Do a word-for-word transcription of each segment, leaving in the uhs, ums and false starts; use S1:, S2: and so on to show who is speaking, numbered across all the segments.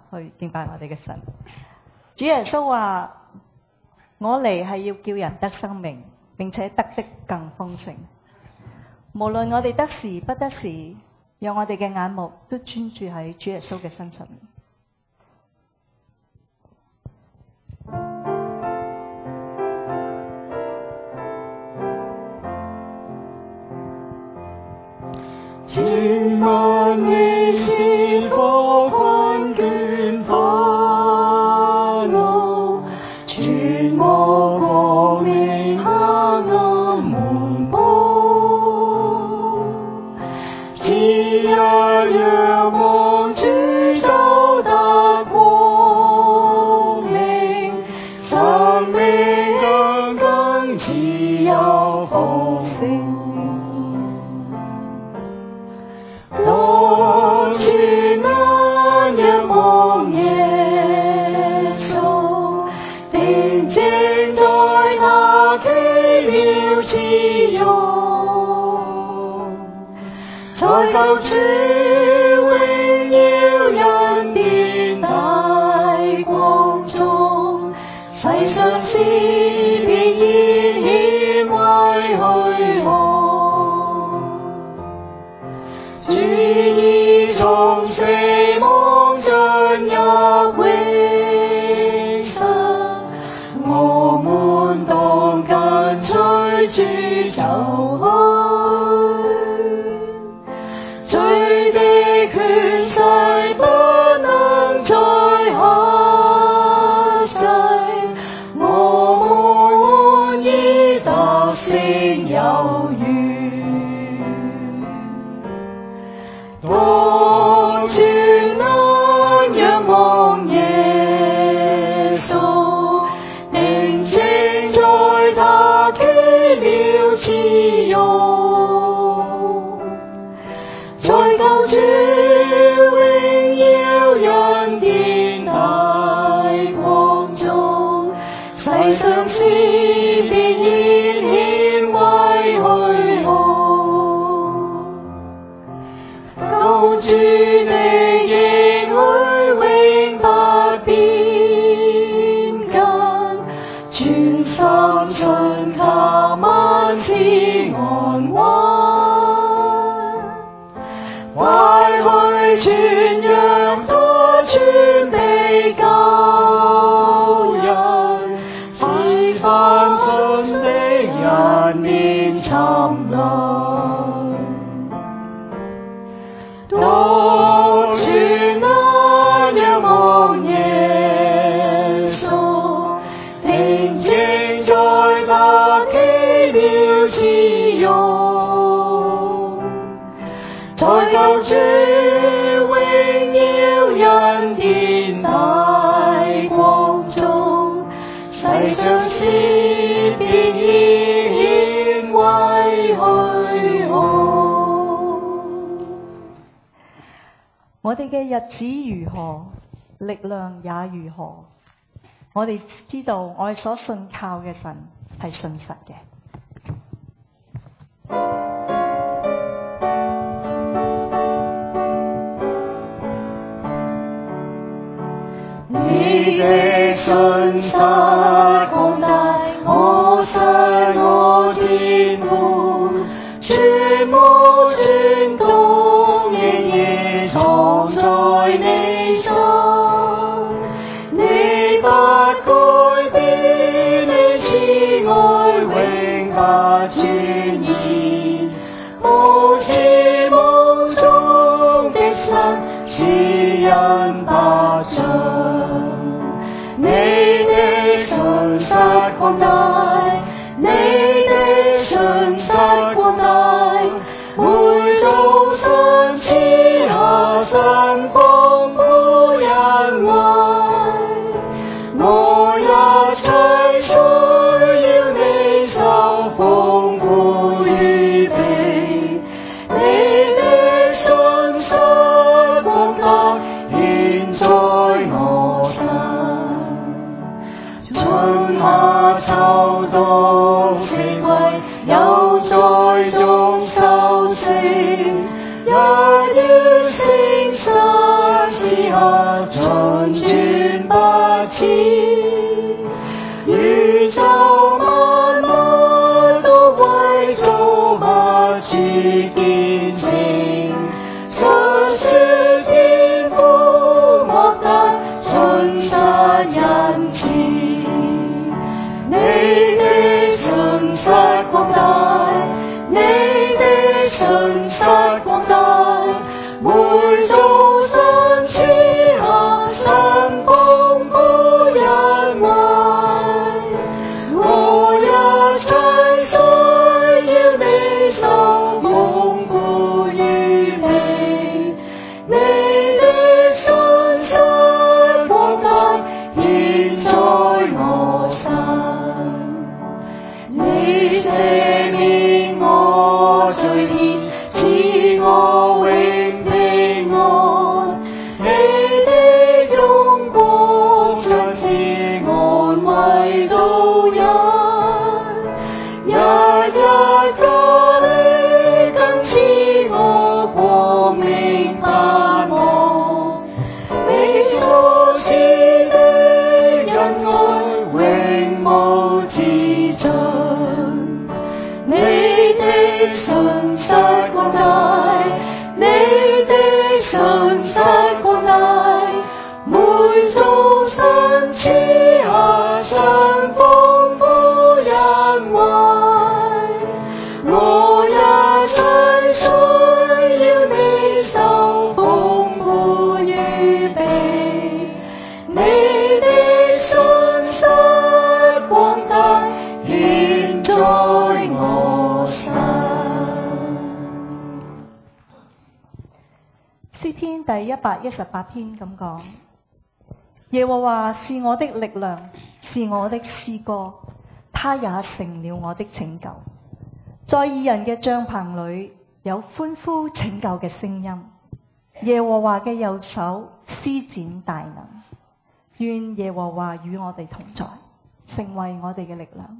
S1: 去敬拜我哋嘅神。主耶穌話：我嚟係要叫人得生命，並且得的更豐盛。無論我哋得時不得時，讓我哋嘅眼目都專注喺主耶穌嘅身上面。
S2: 請問你是否困倦煩惱，全無光明黑暗滿布，只一仰望主就得光明，生命更更自由豐盛。當全眼仰望耶穌，定睛在他奇妙慈容，在救主榮耀恩典大光中，世上事變現顯為虛空。主已從死亡進入永生，我們當跟隨主走去，罪的權勢不能再克制，我們已得勝有餘。當全眼仰望耶穌，定睛在他奇妙慈容，在救主榮耀恩典大光中，世上事變現顯為虛空。救主的應許永不變更，全心信靠萬事安穩，懷去傳揚他全備救恩，使凡信的人免沉淪。當全眼仰望耶穌，定睛在他奇妙慈容，在救主榮耀恩典大光中，世上事變現為虛空。
S1: 我哋嘅日子如何，力量也如何。我哋知道我哋所信靠嘅神係信實嘅。
S2: 你的信實廣大，我神我天父，全無轉動，仍然藏在你心。你不改變，你慈愛永不轉移，無似夢中的神，是人不盡。你的信實廣大，你的信實廣大，每早晨賜下神豐富恩惠，我一切需要你手豐富預備。你的信實廣大，現在我完全不知，宇宙萬物都為造物主見證，述說天父莫大信實仁慈，你的信實廣大，你的信實廣大，每早晨賜下神豐富恩惠，我一切需要你手豐富預備，你的信實廣大現在我心，你赦免我罪孽，賜我永平安，你的擁抱親自安慰到人，日日加力更賜我光明盼望，你所賜的恩愛永無止盡，你的信實廣大，你的信實廣大，每早晨賜下神豐富恩惠，我一切需要你手豐富預備，你的信實廣大現在我心。
S1: 詩篇第一百一十八篇咁講：耶和華是我的力量，是我的詩歌，他也成了我的拯救。在義人嘅帳棚裏有歡呼拯救嘅聲音，耶和華嘅右手施展大能。願耶和華與我哋同在，成為我哋嘅力量。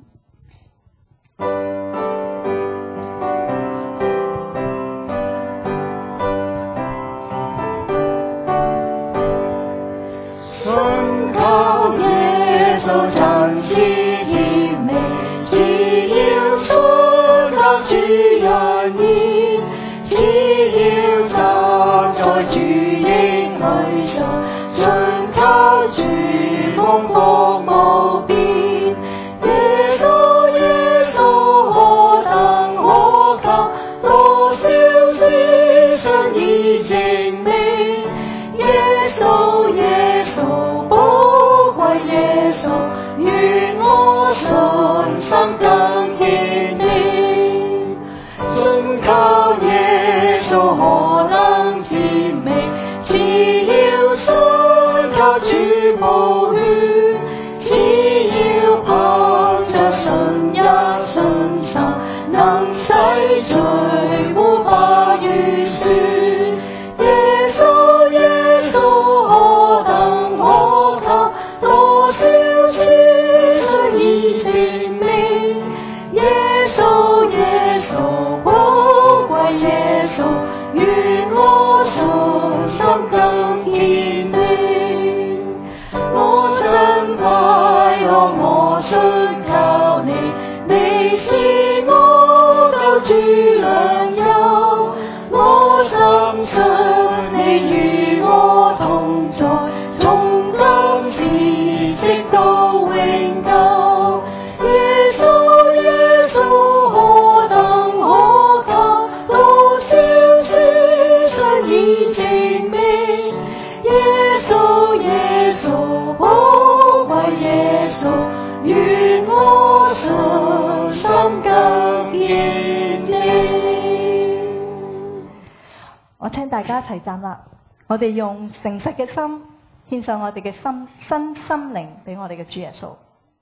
S2: 信靠耶穌真是甜美，只要信靠主人意，只要站在主應許上，信靠主蒙福無邊。耶穌耶穌何等可靠，多少事上已證明，耶穌耶穌寶貴耶穌，願我信心更堅定。信靠耶穌何等甜美，只要信靠主寶血，只要憑着信一信心，能洗罪污把預算。耶穌耶穌何等可靠，多少事上已證明，耶穌耶穌寶貴耶穌，願我信心更堅定。我真快樂，我信靠你，你是我救主良友，我深信你與我同在，從今時直到永久。耶穌耶穌何等可靠，多少事上已證明，耶穌耶穌寶貴耶穌，願我信心更堅定。
S1: 我請大家一齊站立，我哋用誠實嘅心獻上我哋嘅心身心靈俾我哋嘅主耶穌。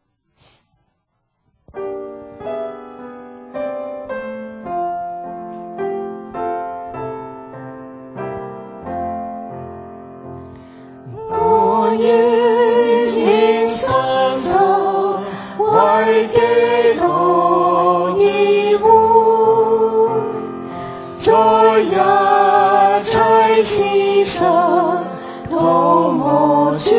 S2: 我願獻身手，為基督而活，在一切事上討我主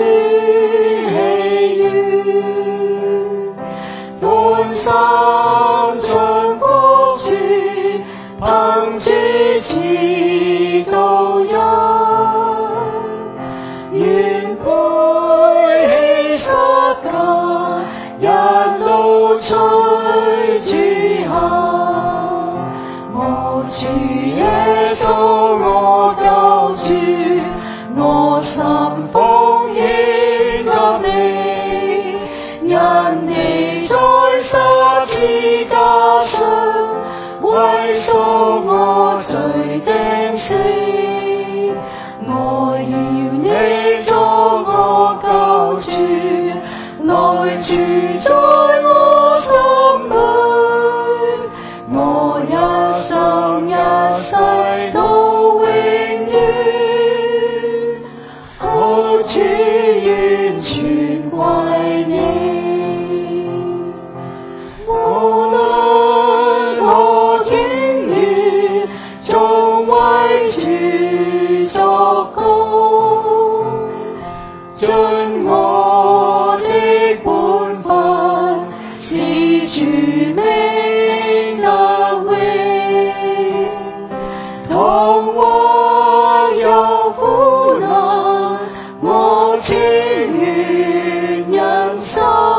S2: 隨主行，我主耶穌我救主，我心奉獻給你，因你在十字架上為贖我罪釘死，我要你作我救主，來住在我心裏，我一生一世到永遠，我主完全歸你。無論我境遇，縱為主作工，盡我的本分，是主名得榮。倘或有苦難，我情願忍受，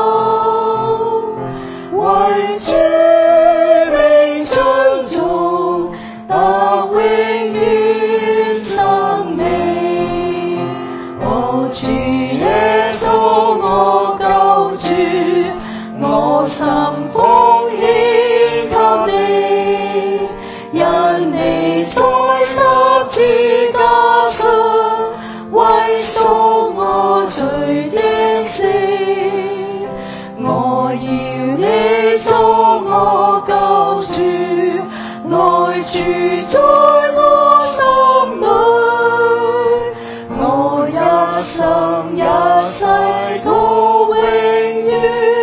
S2: 為主名盡忠，得永遠生命。我主耶穌我救主，我心奉獻給你，因你在十字架上為贖我罪釘死，我要你作我救主，來住在我心裏，我一生一世到永遠，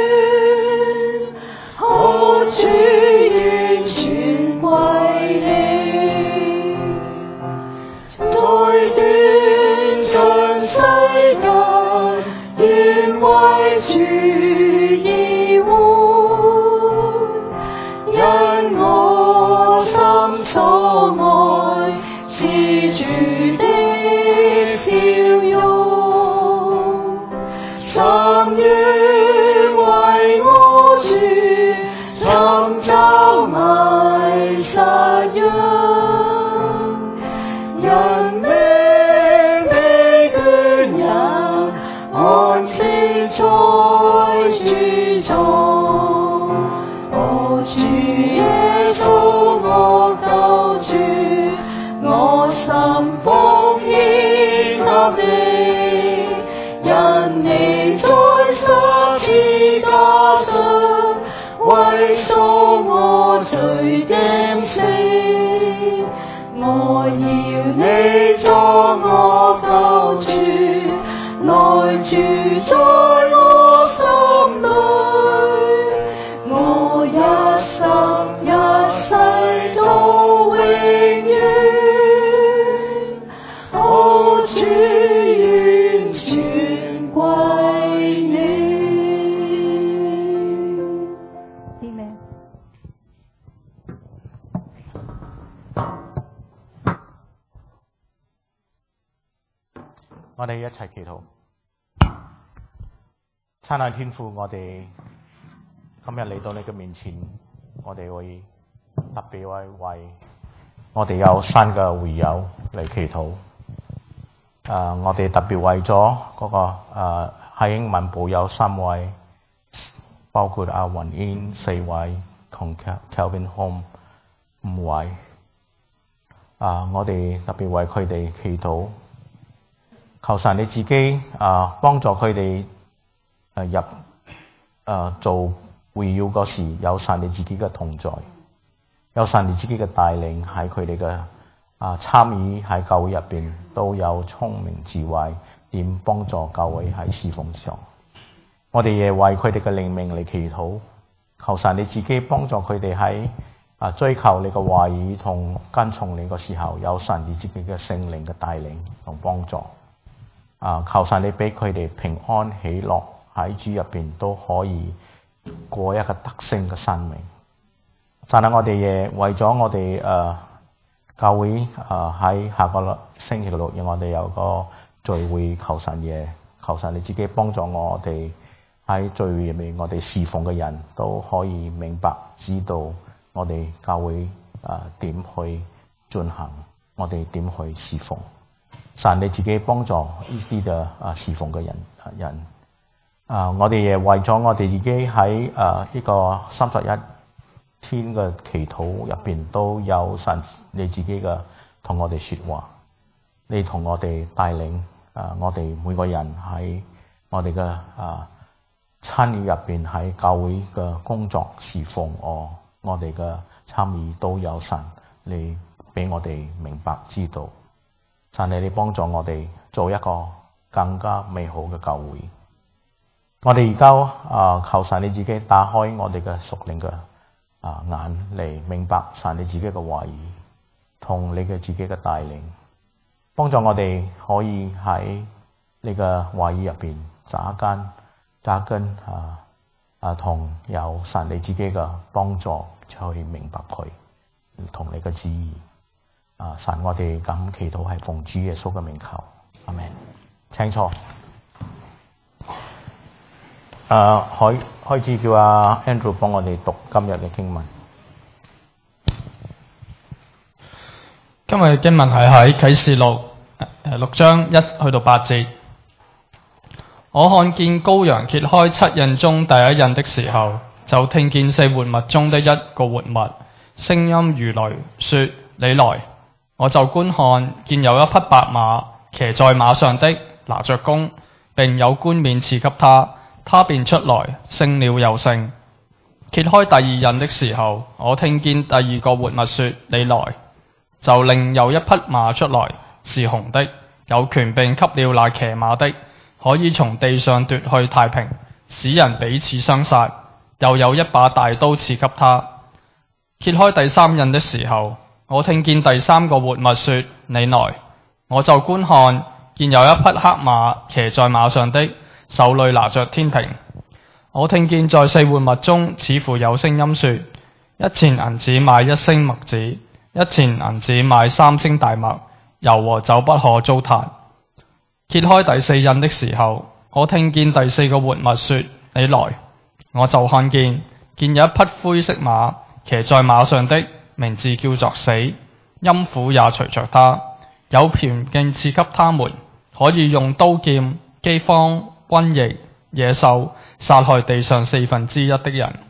S2: 我主完全歸你。在短信世間，願為主而活，因我心所愛是主的笑容，甚願為我主尋找迷失羊，人命的眷人安息在主中，我主耶穌我救主，我心奉獻給你，因你在十字架上為贖我罪釘死，我要你作我救主，來住在我心裏，我一生一世到永遠，我主完全歸你。
S1: Amen。
S3: 我哋一齊祈禱。親愛天父，我哋今日嚟到你嘅面前，我哋會特別為為我哋有新嘅會友嚟祈禱。誒、呃，我哋特別為咗嗰、那個誒喺英文部有三位，包括阿雲煙四位同 Kelvin Home 五位。誒、呃，我哋特別為佢哋祈禱。求神你自己啊幫助佢哋誒入誒、啊、做會友嗰時，有神你自己嘅同在，有神你自己嘅帶領喺佢哋嘅啊參與喺教會入邊都有聰明智慧，點幫助教會喺侍奉上。我哋亦為佢哋嘅靈命嚟祈禱，求神你自己幫助佢哋喺啊追求你嘅話語同跟從你嘅時候，有神你自己嘅聖靈嘅帶領同幫助。啊！求神你俾佢哋平安喜樂喺主入邊都可以過一個得勝嘅生命。但係我哋亦為咗我哋誒、呃、教會誒喺、呃、下個星期六日我哋有個聚會，求神嘢，求神你自己幫助我哋喺聚會入面我哋侍奉嘅人都可以明白知道我哋教會啊點去進行，我哋點去侍奉。神你自己幫助呢啲嘅啊侍奉嘅人人啊，我哋亦為咗我哋自己喺啊呢個三十一天嘅祈禱入邊都有神你自己嘅同我哋說話，你同我哋帶領啊，我哋每個人喺我哋嘅啊參與入邊喺教會嘅工作侍奉，我我哋嘅參與都有神你俾我哋明白知道。神你你幫助我哋做一個更加美好嘅教會。我哋而家啊求神你自己打開我哋嘅屬靈嘅啊眼嚟明白神你自己嘅話語同你嘅自己嘅帶領，幫助我哋可以喺你嘅話語入邊扎根扎根啊啊同有神你自己嘅幫助去明白佢同你嘅旨意。啊！神，我哋咁祈禱係奉主耶穌嘅名求，阿們。請坐。誒，開開始叫阿 Andrew 幫我哋讀今日嘅經文。
S4: 今日嘅經文係喺啟示錄誒六章一去到八節。我看見羔羊揭開七印中第一印的時候，就聽見四活物中的一個活物聲音如雷說：你來！我就觀看，見有一匹白馬，騎在馬上的拿着弓，並有冠冕賜給他，他便出來，勝了又勝。揭開第二印的時候，我聽見第二個活物說：你來！就另有一匹馬出來，是紅的，有權柄給了那騎馬的，可以從地上奪去太平，使人彼此相殺。又有一把大刀賜給他。揭開第三印的時候，我聽見第三個活物說：你來！我就觀看，見有一匹黑馬，騎在馬上的，手裏拿着天平。我聽見在四活物中似乎有聲音說：一錢銀子買一升麥子，一錢銀子買三升大麥，油和酒不可糟蹋。揭開第四印的時候，我聽見第四個活物說：你來！我就看見，見有一匹灰色馬，騎在馬上的名字叫做死，陰府也隨着他，有權柄賜給他們，可以用刀劍、饑荒、瘟疫、野獸殺害地上四分之一的人。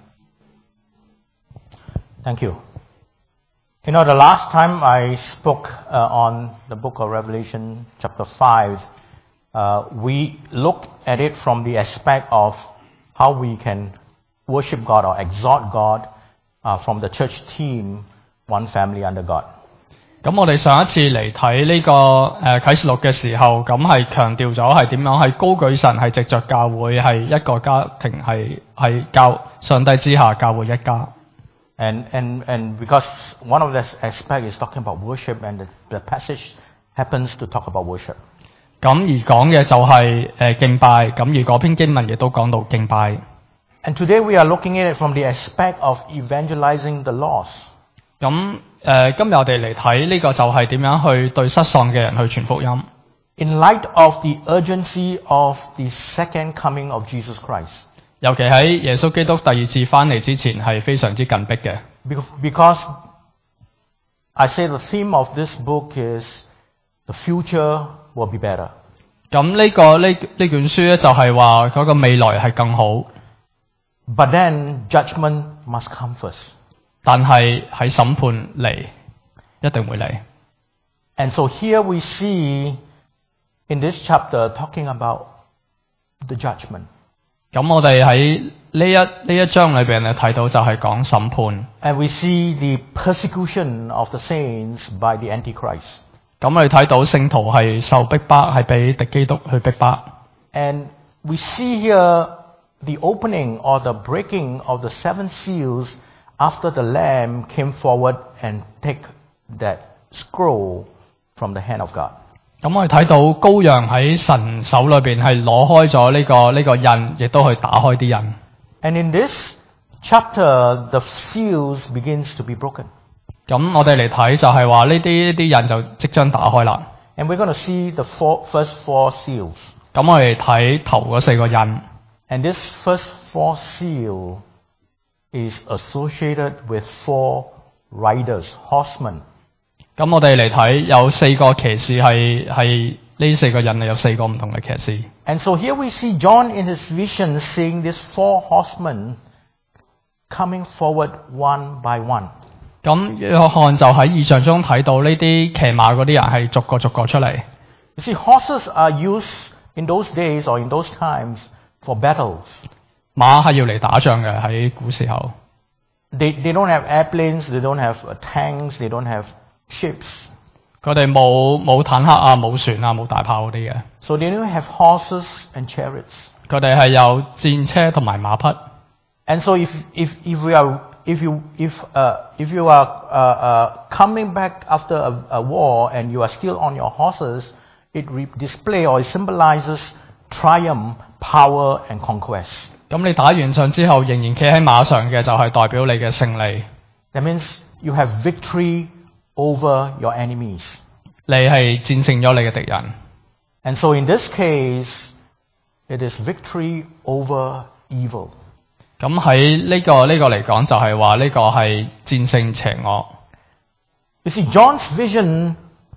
S3: Thank you. You know, the last time I spoke uh, on the book of Revelation, chapter five, uh, we looked at it from the aspect of how we can worship God or exalt God uh, from the church team, one family under God.
S4: 咁我哋上一次嚟睇呢個誒啟示錄嘅時候，咁係強調咗係點樣係高舉神，係藉着教會係一個家庭，係係教上帝之下教會一家。
S3: And and and because one of the aspects is talking about worship, and the, the passage happens to talk about worship.
S4: 咁而講嘅就係誒敬拜，咁而嗰篇經文亦都講到敬拜。
S3: And today we are looking at it from the aspect of evangelizing the lost.
S4: 咁誒、呃、今日我哋嚟睇呢個就係點樣去對失喪嘅人去傳福音。
S3: In light of the urgency of the second coming of Jesus Christ.
S4: 尤其喺耶穌基督第二次翻嚟之前係非常之緊迫嘅。
S3: Because I say the theme of this book is the future will be better.
S4: 咁呢、這個呢呢卷書咧就係話嗰個未來係更好。
S3: But then judgment must come first.
S4: 但係喺審判嚟，一定會嚟。
S3: And so here we see in this chapter talking about the judgment.
S4: 咁我哋喺呢一呢一章裏邊咧睇到就係講審判。
S3: And we see the persecution of the saints by the Antichrist.
S4: 咁我哋睇到聖徒係受逼迫，係俾敵基督去逼迫。
S3: And we see here the opening or the breaking of the seven seals after the Lamb came forward and take that scroll from the hand of God.
S4: 咁我哋睇到羔羊喺神手裏邊係攞開咗呢個呢個印，亦都去打開啲印。
S3: And in this chapter, the seals begins to be broken.
S4: 咁我哋嚟睇就係話呢啲呢啲印就即將打開啦。
S3: And we're going to see the four, first four seals.
S4: 咁我哋睇頭嗰四個印。
S3: And this first fourth seal is associated with four riders, horsemen.
S4: 咁我哋嚟睇有四個騎士係係呢四個人有四個唔同嘅騎士。
S3: And so here we see John in his vision seeing these four horsemen coming forward one by one.
S4: 咁約翰就喺異象中睇到呢啲騎馬嗰啲人係逐個逐個出嚟。
S3: You see, horses are used in those days or in those times for battles.
S4: 馬係要嚟打仗嘅喺古時候。
S3: They, they don't have airplanes, they don't have uh, tanks, they don't have ships.
S4: 佢哋冇冇坦克啊，冇船啊，冇大炮嗰啲嘅。
S3: So they don't have horses and chariots.
S4: 佢哋係有戰車同埋馬匹。
S3: And so if, if, if we are, if you, if, uh, if you are uh, uh, coming back after a, a war and you are still on your horses, it re- display or it symbolizes triumph, power and conquest.
S4: 咁你打完仗之後仍然企喺馬上嘅就係代表你嘅勝利。
S3: That means you have victory over your enemies.
S4: 你係戰勝咗你嘅敵人。
S3: And so in this case, it is victory over evil.
S4: 咁喺呢個呢個嚟講就係話呢個係戰勝邪惡。
S3: You see, John's vision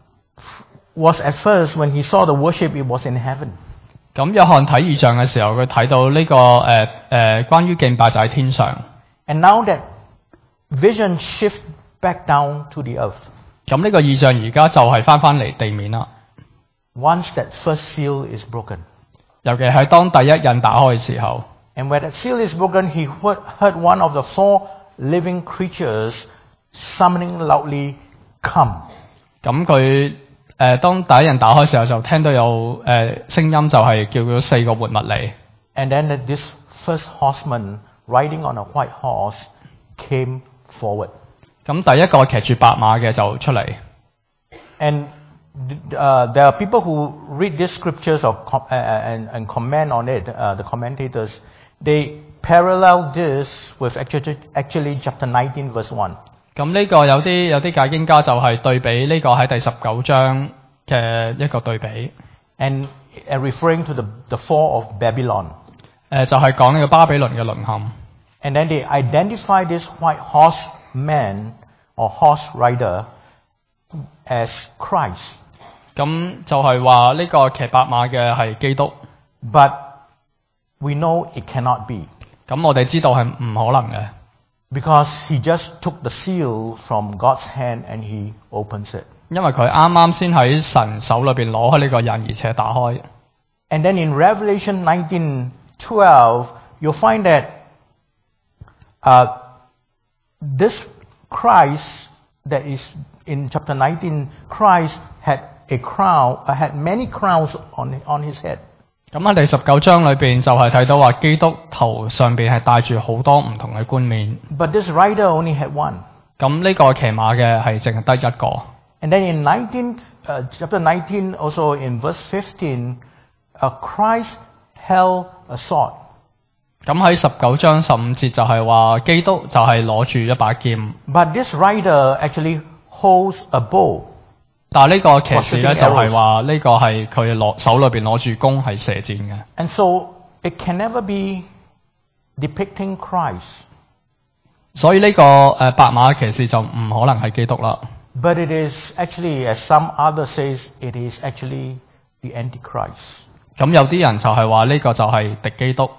S3: was at first when he saw the worship, it was in heaven.
S4: 咁約翰睇異象嘅時候，佢睇到呢、這個誒誒、呃呃、關於敬拜就喺天上。
S3: And now that vision shift back down to the earth.
S4: 咁呢個異象而家就係翻翻嚟地面啦。
S3: Once that first seal is broken.
S4: 尤其係當第一印打開嘅時候。
S3: And when that seal is broken, he heard, heard one of the four living creatures summoning loudly, "Come."
S4: 咁佢誒當第一印打開嘅時候，就聽到有誒、呃、聲音，就係叫咗四個活物嚟。
S3: And then this first horseman riding on a white horse came forward.
S4: 咁第一個騎住白馬嘅就出嚟。
S3: And uh, there are people who read these scriptures or com- uh, and, and comment on it. Uh, the commentators they parallel this with actually, actually chapter nineteen verse one.
S4: 咁呢個有啲有啲解經家就係對比呢個喺第十九章嘅一個對比。
S3: And, and referring to the the fall of Babylon.
S4: 誒就係講呢個巴比倫嘅淪陷。
S3: And then they identify this white horseman or horse rider as Christ.
S4: 咁就係話呢個騎白馬嘅係基督。
S3: But we know it cannot be.
S4: 咁我哋知道係唔可能嘅。
S3: Because he just took the seal from God's hand and he opens it.
S4: 因為佢啱啱先喺神手裏邊攞開呢個印，而且打開。
S3: And then in Revelation nineteen twelve, you'll find that uh, this Christ that is in chapter nineteen, Christ had a crown, uh, had many crowns on on his head.
S4: 咁喺第十九章裏邊就係睇到話基督頭上邊係戴住好多唔同嘅冠冕。
S3: But this rider only had one.
S4: 咁呢個騎馬嘅係淨係得一個。
S3: And then in nineteen, uh, chapter nineteen, also in verse fifteen, uh, Christ held a sword.
S4: 咁喺十九章十五節就係話基督就係攞住一把劍。
S3: But this rider actually holds a bow.
S4: 但係呢個騎士咧就係話呢個係佢攞手裏邊攞住弓係射箭嘅。
S3: And so it can never be depicting Christ.
S4: 所以呢、這個誒、呃、白馬騎士就唔可能係基督啦。
S3: But it is actually, as some others says, it is actually the Antichrist.
S4: 咁有啲人就係話呢個就係敵基督。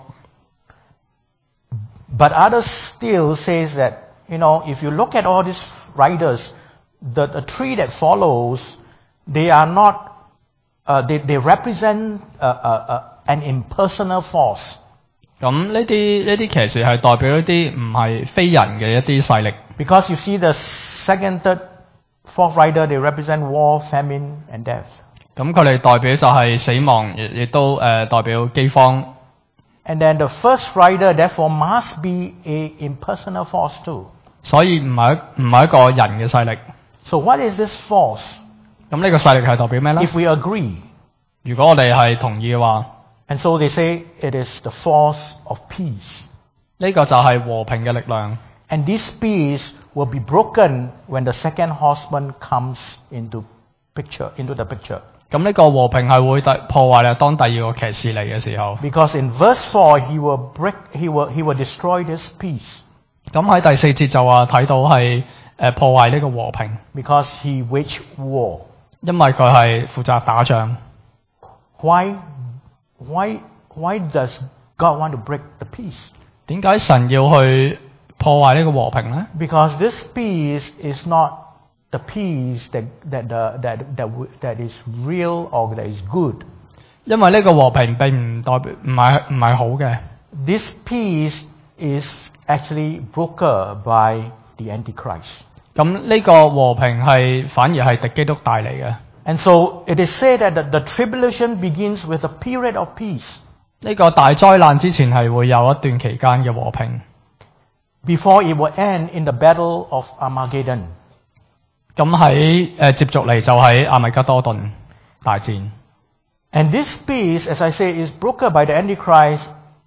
S3: But others still says that, you know, if you look at all these riders, the, the tree that follows, they are not, uh, they, they represent uh, uh, uh, an impersonal force.
S4: 咁呢啲呢啲騎士係代表一啲唔係非人嘅一啲勢力。
S3: Because you see the second, third, fourth rider, they represent war, famine, and death.
S4: 咁佢哋代表就係死亡，亦亦都誒、呃、代表饑荒。
S3: And then the first rider, therefore, must be a impersonal force too.
S4: 所以唔係唔係一個人嘅勢力。
S3: So what is this force?
S4: 咁呢個勢力係代表咩咧？
S3: If we agree,
S4: 如果我哋係同意嘅話，
S3: and so they say it is the force of peace.
S4: 呢個就係和平嘅力量。
S3: And this peace will be broken when the second horseman comes into picture, into the picture.
S4: 咁呢個和平係會第破壞啦，當第二個騎士嚟嘅時候。
S3: Because in verse four, he will break, he will, he will destroy this peace.
S4: 咁喺第四節就話睇到係誒破壞呢個和平，
S3: Because he waged war.
S4: 因為佢係負責打仗。
S3: Why, why, why does God want to break the peace?
S4: 點解神要去破壞呢個和平呢？
S3: Because this peace is not the peace that, that, the, that, that, that is real or that is good.
S4: 因為呢個和平並唔代表唔係唔係好嘅。
S3: This peace is actually brokered by the Antichrist.
S4: 咁呢個和平係反而係敵基督帶嚟嘅。
S3: And so it is said that the, the tribulation begins with a period of peace
S4: 呢個大災難之前係會有一段期間嘅和平，
S3: before it will end in the battle of Armageddon.
S4: 咁喺誒接續嚟就喺阿米加多頓大戰。
S3: And this peace, as I say, is brokered by the Antichrist.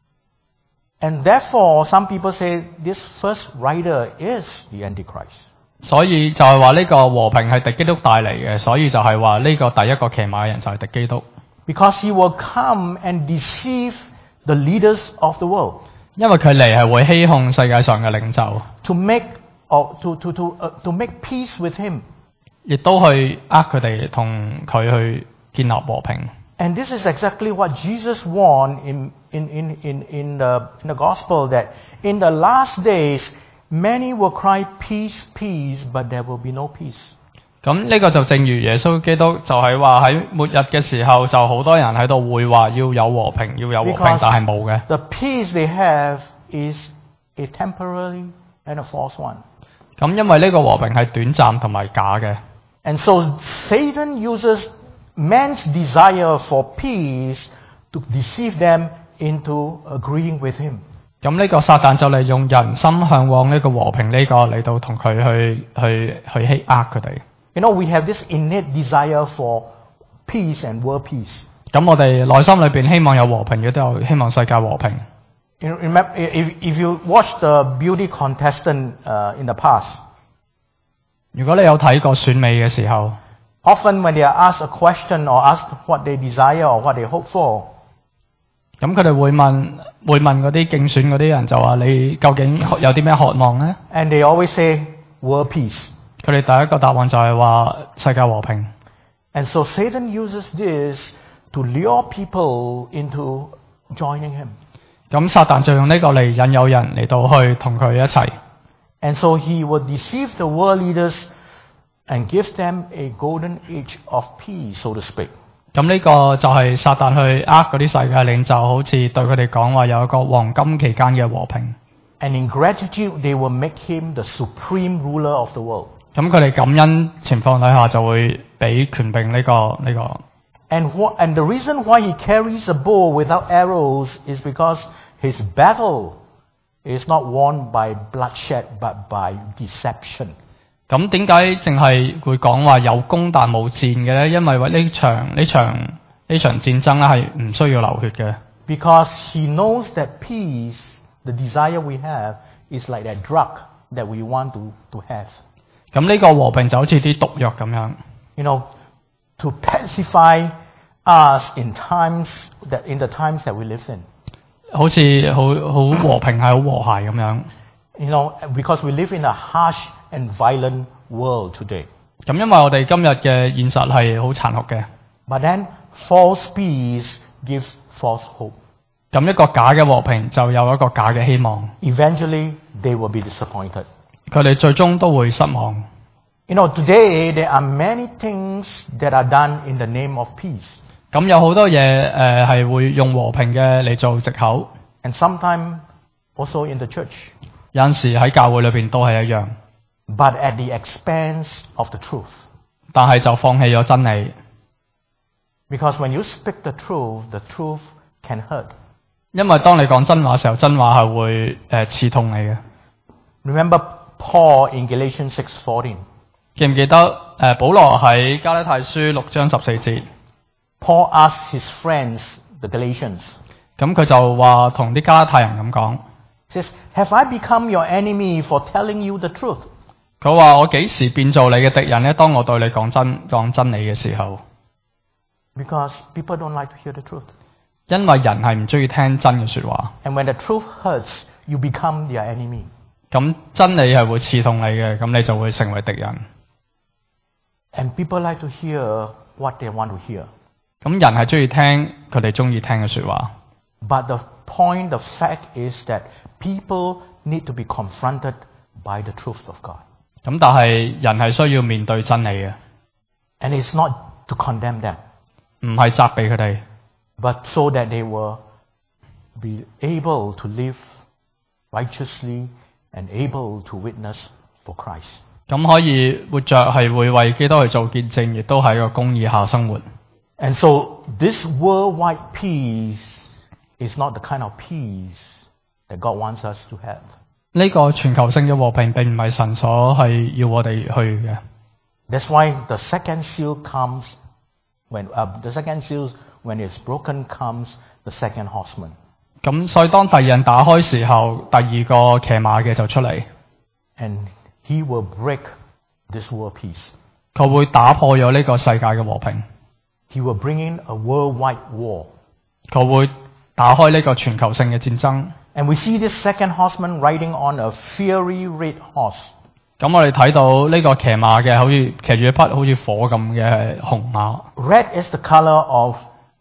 S3: And therefore, some people say this first rider is the Antichrist.
S4: 所以就係話呢個和平係敵基督帶嚟嘅，所以就係話呢個第一個騎馬嘅人就係敵基督，
S3: Because he will come and deceive the leaders of the world
S4: 因為佢嚟係會欺哄世界上嘅領袖，
S3: to make or to to to uh, to make peace with him.
S4: 亦都去呃佢哋同佢去建立和平。
S3: And this is exactly what Jesus warned in in in in in the in the gospel, that in the last days many will cry peace, peace, but there will be no peace.
S4: 咁呢個就正如耶穌基督就係話喺末日嘅時候，就好多人喺度會話要有和平，要有和平，
S3: Because
S4: 但係冇嘅。
S3: the peace they have is a temporary and a false one.
S4: 咁因為呢個和平係短暫同埋假嘅，
S3: And so Satan uses man's desire for peace to deceive them into agreeing with him.
S4: 咁呢個撒旦就利用人心向往呢個和平呢個嚟到同佢去去去欺呃佢哋。
S3: You know, we have this innate desire for peace and world peace.
S4: 咁我哋內心裏邊希望有和平，亦都有希望世界和平。
S3: You know, remember, if, if you watch the beauty contestant uh, in the past,
S4: 如果你有睇過選美嘅時候，
S3: often when they are asked a question or asked what they desire or what they hope for,
S4: 咁佢哋會問會問嗰啲競選嗰啲人就話你究竟有啲咩渴望呢？
S3: and they always say world peace.
S4: 佢哋第一個答案就係話世界和平。
S3: And so Satan uses this to lure people into joining him.
S4: 咁撒旦就用呢個嚟引誘人嚟到去同佢一齊。
S3: And so he will deceive the world leaders and give them a golden age of peace, so to speak.
S4: 咁呢個就係撒旦去呃嗰啲世界領袖，好似對佢哋講話有一個黃金期間嘅和平。
S3: And in gratitude, they will make him the supreme ruler of the world.
S4: 咁佢哋感恩情況底下就會俾權柄呢、個呢、個。
S3: And, wh- and the reason why he carries a bow without arrows is because his battle is not won by bloodshed but by deception.
S4: 咁點解淨係會講話有攻但冇戰嘅咧？因為呢場呢場呢場戰爭咧係唔需要流血嘅。
S3: Because he knows that peace, the desire we have, is like that drug that we want to, to have.
S4: 咁呢個和平就好似啲毒藥咁樣，
S3: You know, to pacify us in times that in the times that we live in.
S4: 好似好好和平係好和諧咁樣。
S3: You know, because we live in a harsh and violent world today.
S4: 咁因為我哋今日嘅現實係好殘酷嘅，
S3: But then false peace gives false hope.
S4: 咁一個假嘅和平就有一個假嘅希望，
S3: Eventually, they will be disappointed.
S4: 佢哋最終都會失望。
S3: You know, today there are many things that are done in the name of peace.
S4: 咁有好多嘢誒係會用和平嘅嚟做藉口，
S3: And sometimes also in the church.
S4: 有陣時喺教會裏邊都係一樣，
S3: But at the expense of the truth.
S4: 但係就放棄咗真理。
S3: Because when you speak the truth, the truth can hurt.
S4: 因為當你講真話嘅時候，真話係會誒、呃、刺痛你嘅。
S3: Remember Paul in Galatians six fourteen.
S4: 記唔記得誒、呃、保羅喺加拉太書六章十四節，
S3: Paul asked his friends, the Galatians,
S4: 咁佢就話同啲加拉太人咁講，
S3: says, "Have I become your enemy for telling you the truth?"
S4: 佢話我幾時變做你嘅敵人呢？當我對你講真講真理嘅時候，
S3: Because people don't like to hear the truth.
S4: 因為人係唔中意聽真嘅說話。
S3: And when the truth hurts, you become their enemy.
S4: 咁真理係會刺痛你嘅，咁你就會成為敵人。
S3: And people like to hear what they want to hear.
S4: 咁人係中意聽佢哋中意聽嘅說話。
S3: But the point, the fact is that people need to be confronted by the truth of God.
S4: 咁但係人係需要面對真理嘅，
S3: And it's not to condemn them,
S4: 唔係責備佢哋，
S3: but so that they will be able to live righteously and able to witness for Christ.
S4: 咁可以活着係會為基督去做見證，亦都喺個公義下生活。
S3: And so this worldwide peace is not the kind of peace that God wants us to have.
S4: 呢個全球性嘅和平並唔係神所係要我哋去嘅。
S3: That's why the second seal comes when uh, the second seal when it's broken comes the second horseman.
S4: 咁所以當第二人打開時候，第二個騎馬嘅就出嚟，
S3: And he will break this world peace.
S4: 佢會打破咗呢個世界嘅和平，
S3: He will bring in a worldwide war.
S4: 佢會打開呢個全球性嘅戰爭。
S3: And we see this second horseman riding on a fiery red horse.
S4: 咁我哋睇到呢個騎馬嘅，好似騎住一匹好似火咁嘅紅馬。
S3: Red is the color of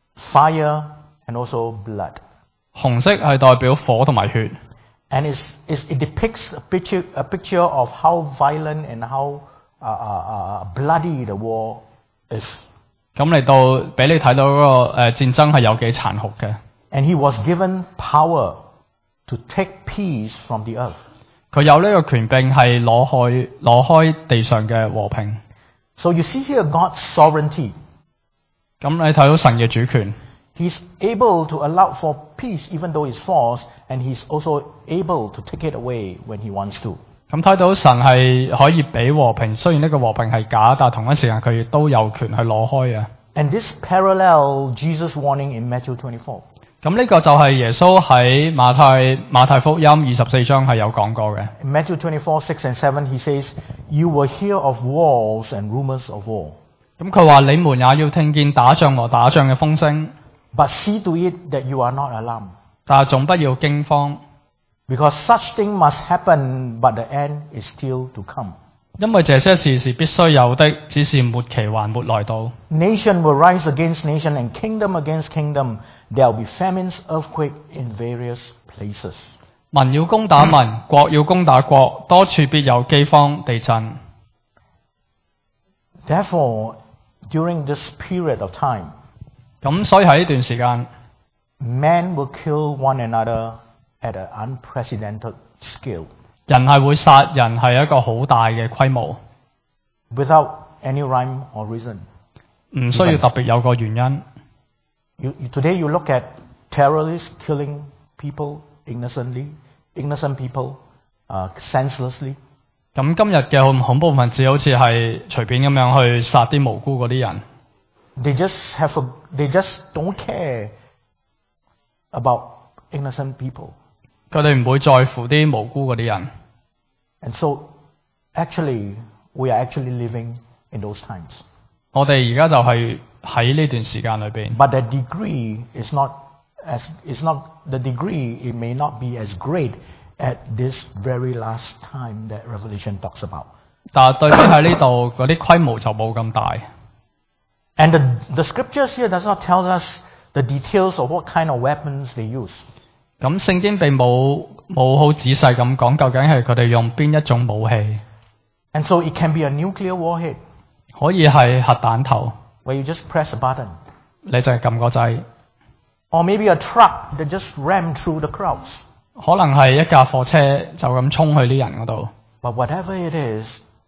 S3: fire and also blood.
S4: 紅色係代表火同埋血，
S3: And it's, it's, it depicts a picture, a picture of how violent and how uh, uh, uh, bloody the war is.
S4: 咁嚟到俾你睇到嗰、個、呃、戰爭係有幾殘酷嘅。
S3: And he was given power to take peace from the earth.
S4: 佢有呢個權柄係攞開攞開地上嘅和平。
S3: So you see here God's sovereignty.
S4: 咁你睇到神嘅主權，
S3: He's able to allow for peace even though it's false, and he's also able to take it away when he wants to.
S4: 咁睇到神係可以俾和平，雖然呢個和平係假，但係同一時間佢亦都有權去攞開嘅。
S3: And this parallel Jesus' warning in Matthew twenty-four.
S4: 咁呢個就係耶穌喺馬太馬太福音二十四章係有講過嘅。
S3: In Matthew twenty-four, six and seven, he says, "You will hear of wars and rumors of war.
S4: 咁佢話：你們也要聽見打仗和打仗嘅風聲，
S3: But see to it that you are not alarmed.
S4: 但係總不要驚慌，
S3: Because such thing must happen, but the end is still to come.
S4: 因為這些事是必須有的，只是末期還沒來到。
S3: Nation will rise against nation and kingdom against kingdom. There will be famines, earthquake in various places."
S4: 民要攻打民，國要攻打國，多處必有饑荒、地震。
S3: Therefore, during this period of time,
S4: 咁所以喺呢段時間，
S3: men will kill one another at an unprecedented scale,
S4: 人係會殺人係一個好大嘅規模，
S3: without any rhyme or reason.
S4: 唔需要特別有個原因。
S3: You, you, today you look at terrorists killing people innocently, innocent people, uh, senselessly.
S4: 咁今日嘅恐恐怖分子好似係隨便咁樣去殺啲無辜嗰啲人，
S3: They just have a, they just don't care about innocent people.
S4: 佢哋唔會在乎啲無辜嗰啲人。
S3: And so, actually, we are actually living in those times.
S4: 我哋而家就係喺呢段時間裏邊，
S3: But the degree is not as, is not, the degree, it may not be as great at this very last time that Revelation talks about.
S4: 但係對比喺呢度嗰啲規模就冇咁大。
S3: And the, the scriptures here does not tell us the details of what kind of weapons they use.
S4: 咁聖經並冇冇好仔細咁講究竟係佢哋用邊一種武器，
S3: And so it can be a nuclear warhead
S4: 可以係核彈頭，
S3: where you just press a button.
S4: 你就係撳個掣，
S3: Or maybe a truck that just rammed through the crowds.
S4: 可能係一架貨車就咁衝去啲人嗰度。
S3: But whatever it is,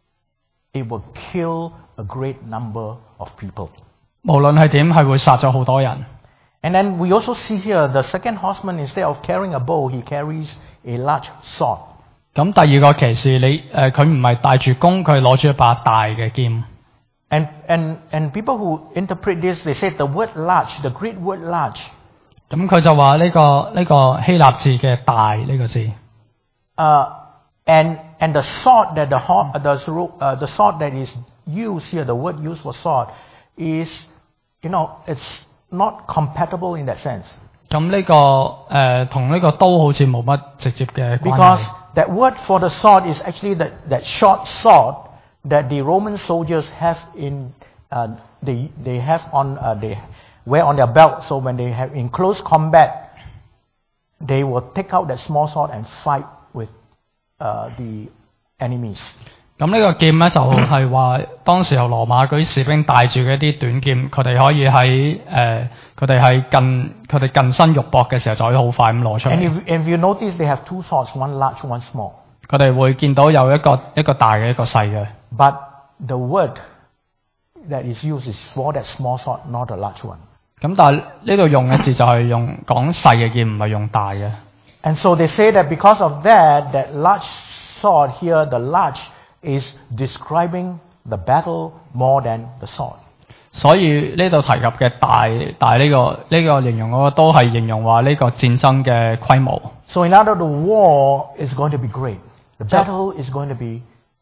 S3: it will kill a great number of people.
S4: 無論係點，係會殺咗好多人。
S3: And then we also see here the second horseman, instead of carrying a bow, he carries a large sword.
S4: 咁第二個騎士，你誒佢唔係帶住弓，佢攞住一把大嘅劍。
S3: And, and, and people who interpret this, they say the word large, the Greek word large,
S4: 咁佢就話呢、個呢、個希臘字嘅大呢個字，
S3: uh, and, and the sword that the, ho- the, uh, the sword that is used here, the word used for sword, is you know, it's not compatible in that sense.
S4: 咁呢、個誒同呢個刀好似冇乜直接嘅關
S3: Because
S4: 係。
S3: that word for the sword is actually that, that short sword that the Roman soldiers have in, uh, they, they have on, uh, they wear on their belt. So when they have in close combat, they will take out that small sword and fight with uh, the enemies.
S4: 咁呢個劍咧就係話，當時候羅馬嗰啲士兵帶住嘅一啲短劍，佢哋可以喺誒佢哋係近佢哋近身肉搏嘅時候，就可以好快咁攞出
S3: And
S4: 嚟。
S3: if, if you notice, they have two swords, one large, one small.
S4: 佢哋會見到有一個一個大嘅一個細嘅。
S3: But the word that is used is for that small sword, not a large one.
S4: 咁但係呢度用嘅字就係用講細嘅劍，唔係用大嘅。
S3: And so they say that because of that, that large sword here, the large is describing the battle more than the sword.
S4: 所以呢度提及嘅大大呢、個呢、個形容嗰個都係形容話呢個戰爭嘅規模。
S3: So in other words, the war is going to be great. The battle is going to be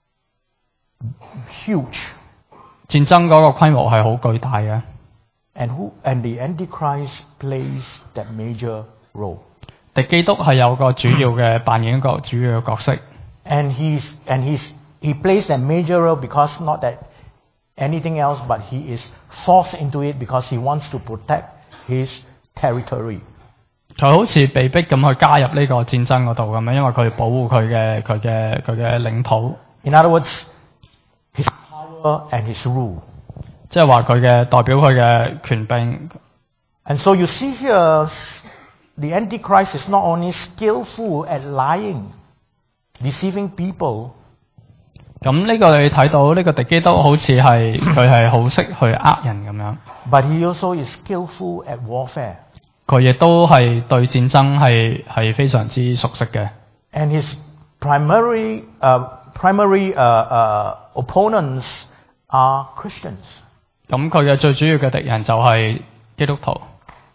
S3: huge.
S4: 戰爭嗰個規模係好巨大嘅。
S3: And who and the Antichrist plays that major role.
S4: 敵基督係有個主要嘅扮演一個主要嘅角色。
S3: And he's and he's he plays that major role because not that anything else, but he is forced into it because he wants to protect his territory.
S4: 佢好似被逼咁去加入呢個戰爭嗰度咁樣，因為佢保護佢嘅佢嘅佢嘅領土。
S3: In other words, his power and his rule.
S4: 即係話佢嘅代表佢嘅權柄。
S3: And so you see here, the Antichrist is not only skillful at lying, deceiving people,
S4: 咁呢個你睇到呢個敵基督好似係佢係好識去呃人咁樣，
S3: but he also is skillful at warfare.
S4: 佢亦都係對戰爭係係非常之熟悉嘅。
S3: And his primary, uh, primary uh, uh, opponents are Christians.
S4: 咁佢嘅最主要嘅敵人就係基督徒。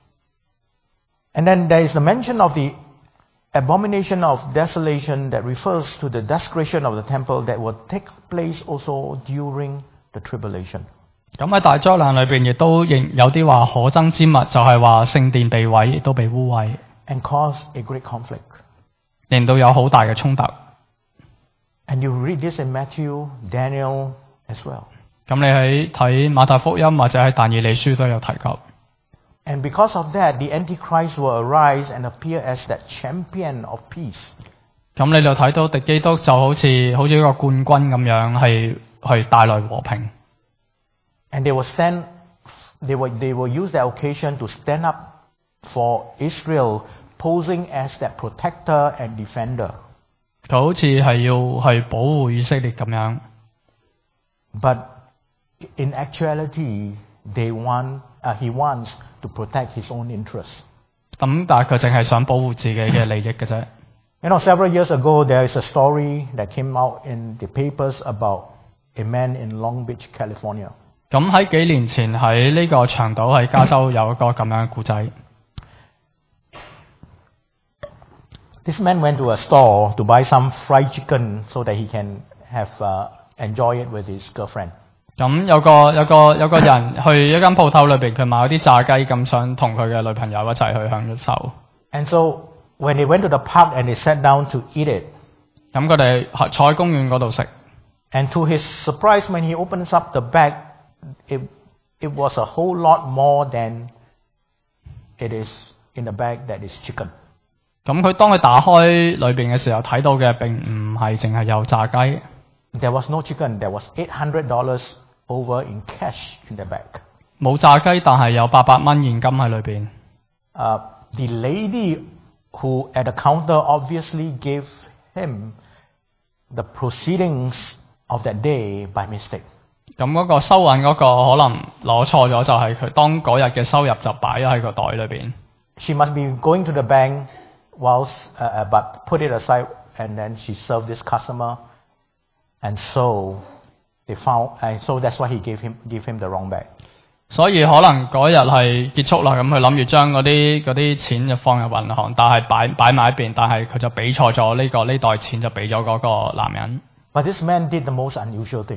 S3: And then there is the mention of the abomination of desolation that refers to the desecration of the temple that will take place also during the tribulation.
S4: 咁喺大災難裏邊亦都仍有啲話可憎之物，就係話聖殿被毀，亦都被污穢，
S3: And cause a great conflict.
S4: 令到有好大嘅衝突。
S3: And you read this in Matthew, Daniel as well.
S4: 咁你喺睇馬太福音或者喺但以理書都有提及。
S3: And because of that, the Antichrist will arise and appear as that champion of peace.
S4: 咁你就睇到敵基督就好似好似一個冠軍咁樣，係去帶來和平。
S3: And they will stand, they will, they will use that occasion to stand up for Israel, posing as that protector and defender.
S4: 佢好似係要去保護以色列咁樣，
S3: But in actuality, they want, uh, he wants to protect his own interests.
S4: 咁但係佢淨係想保護自己嘅利益嘅啫。
S3: You know, several years ago, there is a story that came out in the papers about a man in Long Beach, California.
S4: 咁喺幾年前喺呢個長島喺加州有一個咁樣嘅故仔。
S3: This man went to a store to buy some fried chicken so that he can have uh, enjoy it with his girlfriend.
S4: 咁有個有個有個人去一間鋪頭裏邊，佢買咗啲炸雞，咁想同佢嘅女朋友一齊去享受。
S3: And so when they went to the park and they sat down to eat it,
S4: 咁佢哋坐喺公園嗰度食。
S3: and to his surprise, when he opens up the bag, it it was a whole lot more than it is in the bag that is chicken.
S4: 咁佢當佢打開裏邊嘅時候，睇到嘅並唔係淨係有炸雞，
S3: There was no chicken. There was eight hundred dollars over in cash in the bag.
S4: 冇炸雞，但係有八百蚊現金喺裏邊。
S3: Uh, the lady who at the counter obviously gave him the proceedings of that day by mistake.
S4: 咁嗰個收銀嗰個可能攞錯咗，就係佢當嗰日嘅收入就擺咗喺個袋裏邊。
S3: She must be going to the bank whilst, uh, uh, but put it aside, and then she served this customer, and so they found, and so that's why he gave him gave him the wrong bag.
S4: 所以可能嗰日係結束啦，咁佢諗住將嗰啲嗰啲錢就放入銀行，但係擺擺埋一邊，但係佢就俾錯咗呢個呢袋錢就俾咗嗰個男人。
S3: But this man did the most unusual thing.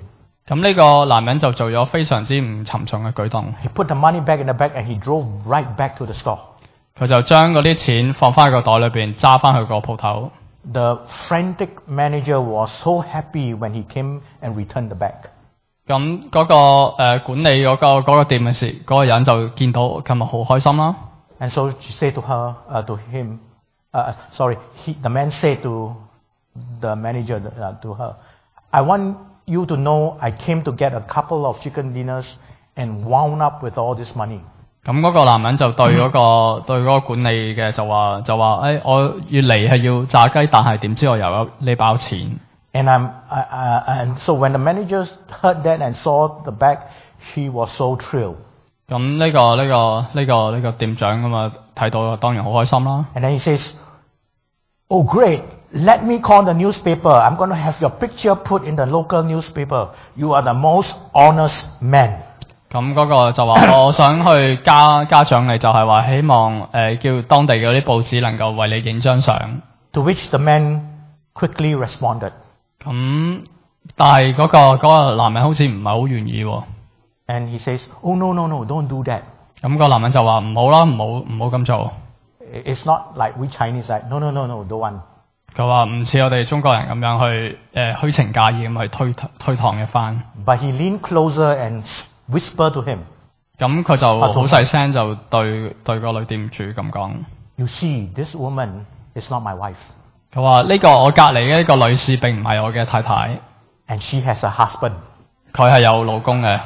S4: 咁呢個男人就做咗非常之唔尋常嘅舉動，
S3: He put the money back in the bag and he drove right back to the store.
S4: 佢就將嗰啲錢放翻喺個袋裏邊，揸翻去個鋪頭。
S3: The frantic manager was so happy when he came and returned the bag.
S4: 咁嗰、個、呃、管理嗰、個嗰、個店嘅事，嗰、個人就見到今日好開心啦。
S3: And so she said to her, uh, to him, uh, sorry, he, the man said to the manager, uh, to her, I want you to know I came to get a couple of chicken dinners and wound up with all this money.
S4: 咁嗰個男人就對嗰、個對嗰個管理嘅就話就話誒、哎，我要嚟係要炸雞，但係點知我又有呢包錢。
S3: And I'm, I, I, and so when the manager heard that and saw the bag, he was so thrilled.
S4: 咁呢、個呢、個呢、個呢、個店長咁啊睇到當然好開心啦。
S3: And then he says, oh great, let me call the newspaper. I'm going to have your picture put in the local newspaper. You are the most honest man.
S4: 咁嗰個就話我想去加加獎勵，就係話希望誒、呃、叫當地嗰啲報紙能夠為你影張相。
S3: To which the man quickly responded.
S4: 咁但係嗰、個嗰、個男人好似唔係好願意喎。
S3: And he says, oh no, no, no, don't do that.
S4: 咁、個男人就話唔好啦，唔好唔好咁做。
S3: It's not like we Chinese like, no, no, no, no, don't want.
S4: 佢話唔似我哋中國人咁樣去誒虛情假意咁去推推搪一番。
S3: But he leaned closer and whispered to him,
S4: 咁佢就好細聲就對對個女店主咁講。
S3: you see, this woman is not my wife.
S4: 佢話呢個我隔離嘅呢個女士並唔係我嘅太太，
S3: And she has a husband.
S4: 佢係有老公嘅。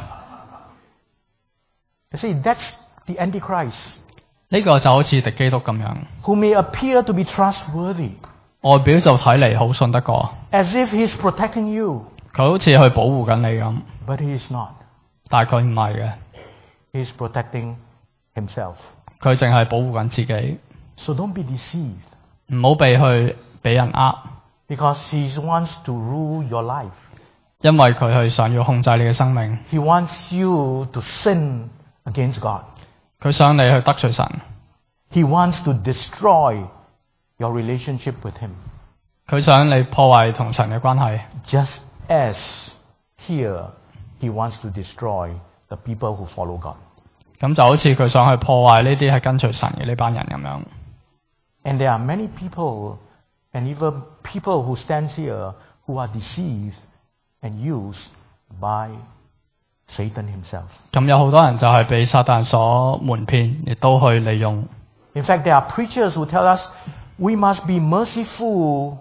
S3: You see, that's the Antichrist,
S4: 呢、個就好似敵基督咁樣，
S3: who may appear to be trustworthy,
S4: 外表就睇嚟好信得過，
S3: as if he's protecting you,
S4: 佢好似去保護緊你咁，
S3: but he is not.
S4: 但係佢唔係嘅，
S3: He's protecting himself.
S4: 佢淨係保護緊自己。
S3: So don't be deceived,
S4: 唔好被去俾人呃，
S3: because he wants to rule your life.
S4: 因為佢係想要控制你嘅生命，
S3: He wants you to sin against God.
S4: 佢想你去得罪神，
S3: He wants to destroy your relationship with him.
S4: 佢想你破壞同神嘅關係，
S3: Just as here, he wants to destroy the people who follow God.
S4: 咁就好似佢想去破壞呢啲係跟隨神嘅呢班人咁樣。
S3: And there are many people, and even people who stand here, who are deceived and used by Satan himself.
S4: 咁有好多人就係被撒旦所瞞騙，亦都去利用。
S3: In fact, there are preachers who tell us we must be merciful.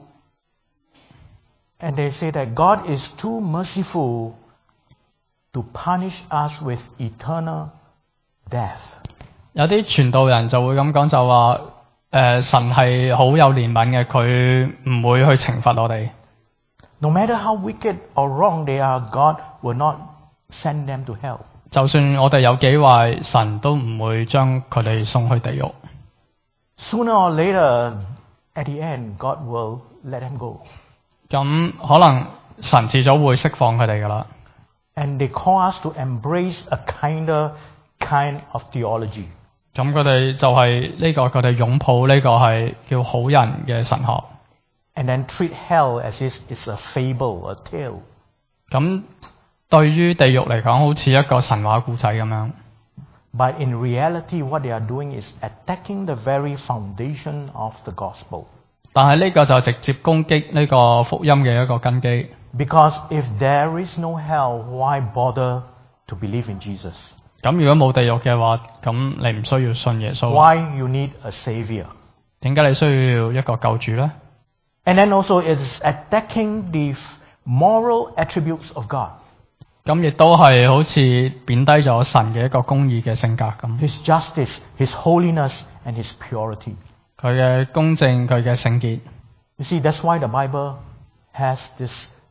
S3: And they say that God is too merciful to punish us with eternal death.
S4: 有啲傳道人就會咁講，就話誒、呃、神係好有憐憫嘅，佢唔會去懲罰我哋。
S3: No matter how wicked or wrong they are, God will not send them to hell.
S4: 就算我哋有幾壞，神都唔會將佢哋送去地獄。
S3: Sooner or later, at the end, God will let them go.
S4: 咁可能神遲早會釋放佢哋噶啦。
S3: And they call us to embrace a kinder kind of theology.
S4: 咁佢哋就係呢、個佢哋擁抱呢個係叫好人嘅神學。
S3: And then treat hell as if it's a fable, a tale.
S4: 咁對於地獄嚟講，好似一個神話故仔咁樣。
S3: But in reality, what they are doing is attacking the very foundation of the gospel.
S4: 但係呢個就直接攻擊呢個福音嘅一個根基。
S3: Because if there is no hell, why bother to believe in Jesus?
S4: 咁如果冇地獄嘅話，咁你唔需要信耶穌。
S3: Why you need a savior?
S4: 點解你需要一個救主呢？
S3: And then also it's attacking the moral attributes of God.
S4: 咁亦都係好似貶低咗神嘅一個公義嘅性格咁。
S3: His justice, His holiness, and His purity.
S4: 佢嘅公正，佢嘅聖潔。
S3: You see, that's why the Bible has this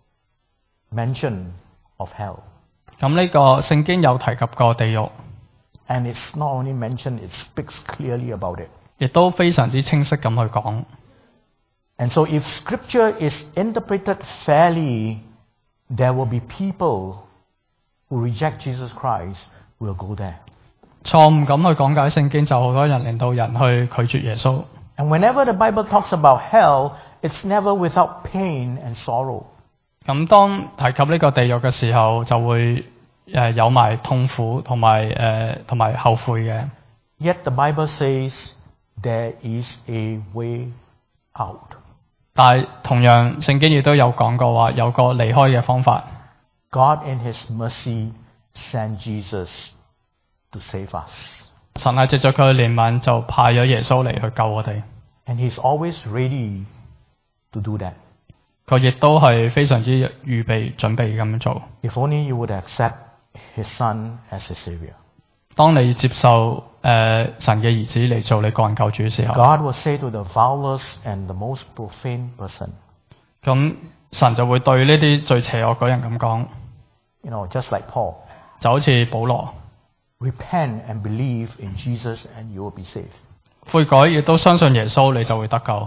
S3: mention of hell.
S4: 咁呢個聖經有提及過地獄，
S3: And it's not only mentioned, it speaks clearly about it.
S4: 亦都非常之清晰咁去講。
S3: And so if Scripture is interpreted fairly, there will be people who reject Jesus Christ will go there.
S4: 錯誤咁去講解聖經，就好多人令到人去拒絕耶穌。
S3: And whenever the Bible talks about hell, it's never without pain and sorrow.
S4: 咁當提及呢個地獄嘅時候，就會誒有埋痛苦同埋誒同埋後悔嘅。
S3: Yet the Bible says there is a way out.
S4: 但係同樣聖經亦都有講過話，有個離開嘅方法。
S3: God in His mercy sent Jesus to save us.
S4: 神係藉着佢嘅憐憫就派咗耶穌嚟去救我哋。
S3: And He's always ready to do that.
S4: 佢亦都係非常之預備準備咁樣做。
S3: If only you would accept His Son as a Savior.
S4: 當你接受誒、呃、神嘅兒子嚟做你個人救主嘅時候，
S3: God will say to the foulest and the most profane person,
S4: 咁神就會對呢啲最邪惡嗰人咁講，
S3: you know, just like Paul,
S4: 就好似保羅，
S3: repent and believe in Jesus and you will be saved.
S4: 悔改亦都相信耶穌，你就會得救。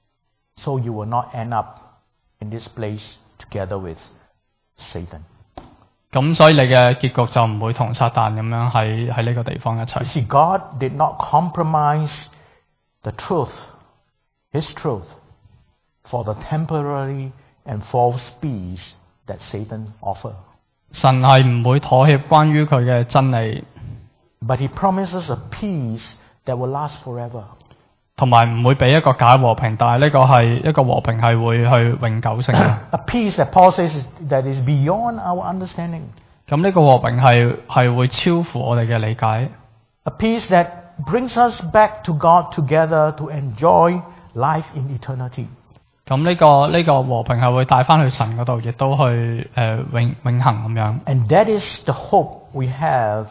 S3: So you will not end up in this place together with Satan.
S4: 咁所以你嘅結局就唔會同撒旦咁樣喺喺呢個地方一
S3: You
S4: 齊。
S3: see, God did not compromise the truth, His truth, for the temporary and false peace that Satan offered.
S4: 神係唔會妥協關於佢嘅真理，
S3: But He promises a peace that will last forever.
S4: 同埋唔會俾一個假和平，但係呢個係一個和平係會去永久性嘅。
S3: A peace that Paul says is, that is beyond our understanding.
S4: 咁呢個和平係係會超乎我哋嘅理解，
S3: A peace that brings us back to God together to enjoy life in eternity.
S4: 咁呢、個呢、個和平係會帶翻去神嗰度，亦都去誒、呃、永永恆咁樣。
S3: And that is the hope we have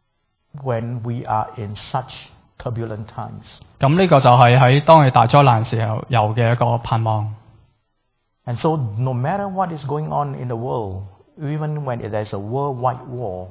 S3: when we are in such turbulent times.
S4: 咁呢個就係喺當你大災難時候有嘅一個盼望。
S3: And so no matter what is going on in the world, even when there is a worldwide war,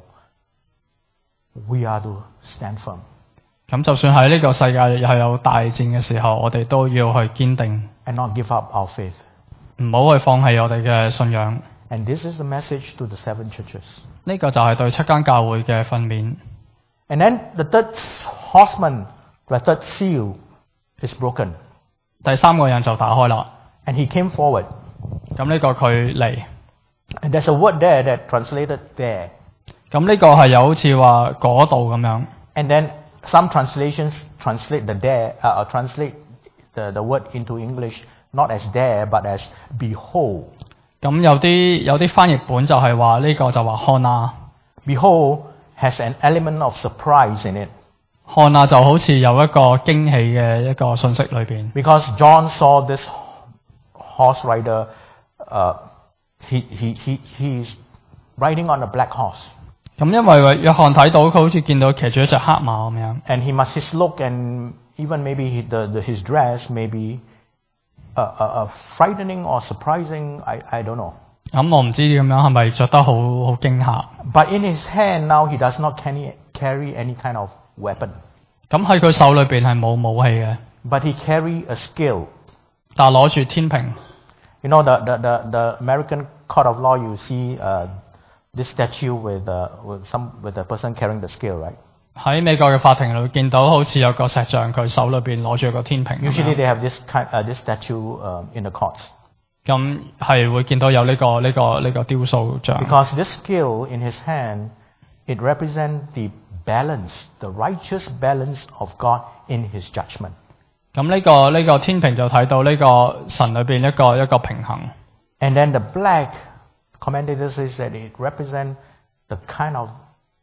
S3: we are to stand firm.
S4: 咁就算喺呢個世界係有大戰嘅時候，我哋都要去堅定，
S3: And not give up our faith.
S4: 唔好去放棄我哋嘅信仰。
S3: And this is the message to the seven churches.
S4: 呢、個就係對七間教會嘅訓勉。
S3: And then the third horseman, the third seal is broken.
S4: 第三個人就打開啦。
S3: And he came forward.
S4: 咁呢個佢嚟，
S3: And there's a word there that translated there.
S4: 咁呢個係有好似話嗰度咁樣。
S3: And then some translations translate the there, uh, translate the, the word into English not as there but as behold.
S4: 咁有啲有啲翻譯本就係話呢個就話看啊，
S3: Behold has an element of surprise in it.
S4: 看啊就好似有一個驚喜嘅一個信息裏邊。
S3: Because John saw this horse rider, uh, he, he, he, he's riding on a black horse.
S4: 咁因為約翰睇到佢好似見到騎住一隻黑馬咁樣，
S3: And he must, his look and even maybe he, the, the, his dress may be uh, uh, uh, frightening or surprising, I, I don't know.
S4: 咁我唔知咁樣係咪着得好好驚嚇。
S3: But in his hand now he does not carry, carry any kind of weapon.
S4: 咁喺佢手裏邊係冇武器嘅，
S3: But he carry a scale.
S4: 但係攞住天平。
S3: You know, the, the, the, the American court of law, you see uh, this statue with, uh, with, some, with a person carrying the scale, right?
S4: 喺美國嘅法庭裏見到好似有個石像，佢手裏邊攞住個天平咁
S3: Usually
S4: 樣。
S3: they have this, kind, uh, this statue uh, in the courts.
S4: 咁係會見到有呢、個呢、個呢、個雕塑像。
S3: Because this scale in his hand, it represents the balance, the righteous balance of God in his judgment.
S4: 咁呢、個呢、個天平就睇到呢個神裏邊一個一個平衡。
S3: And then the black, commentator says that it represents the kind of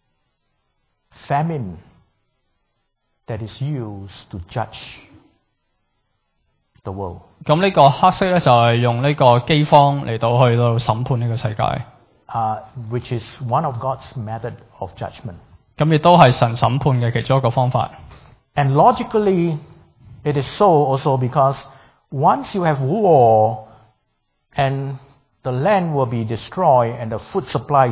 S3: famine that is used to judge the world.
S4: 咁呢個黑色咧就係、用呢個饑荒嚟到去到審判呢個世界。
S3: Uh, which is one of God's method of judgment.
S4: 咁亦都係神審判嘅其中一個方法。
S3: And logically, it is so also because once you have war and the land will be destroyed and the food supplies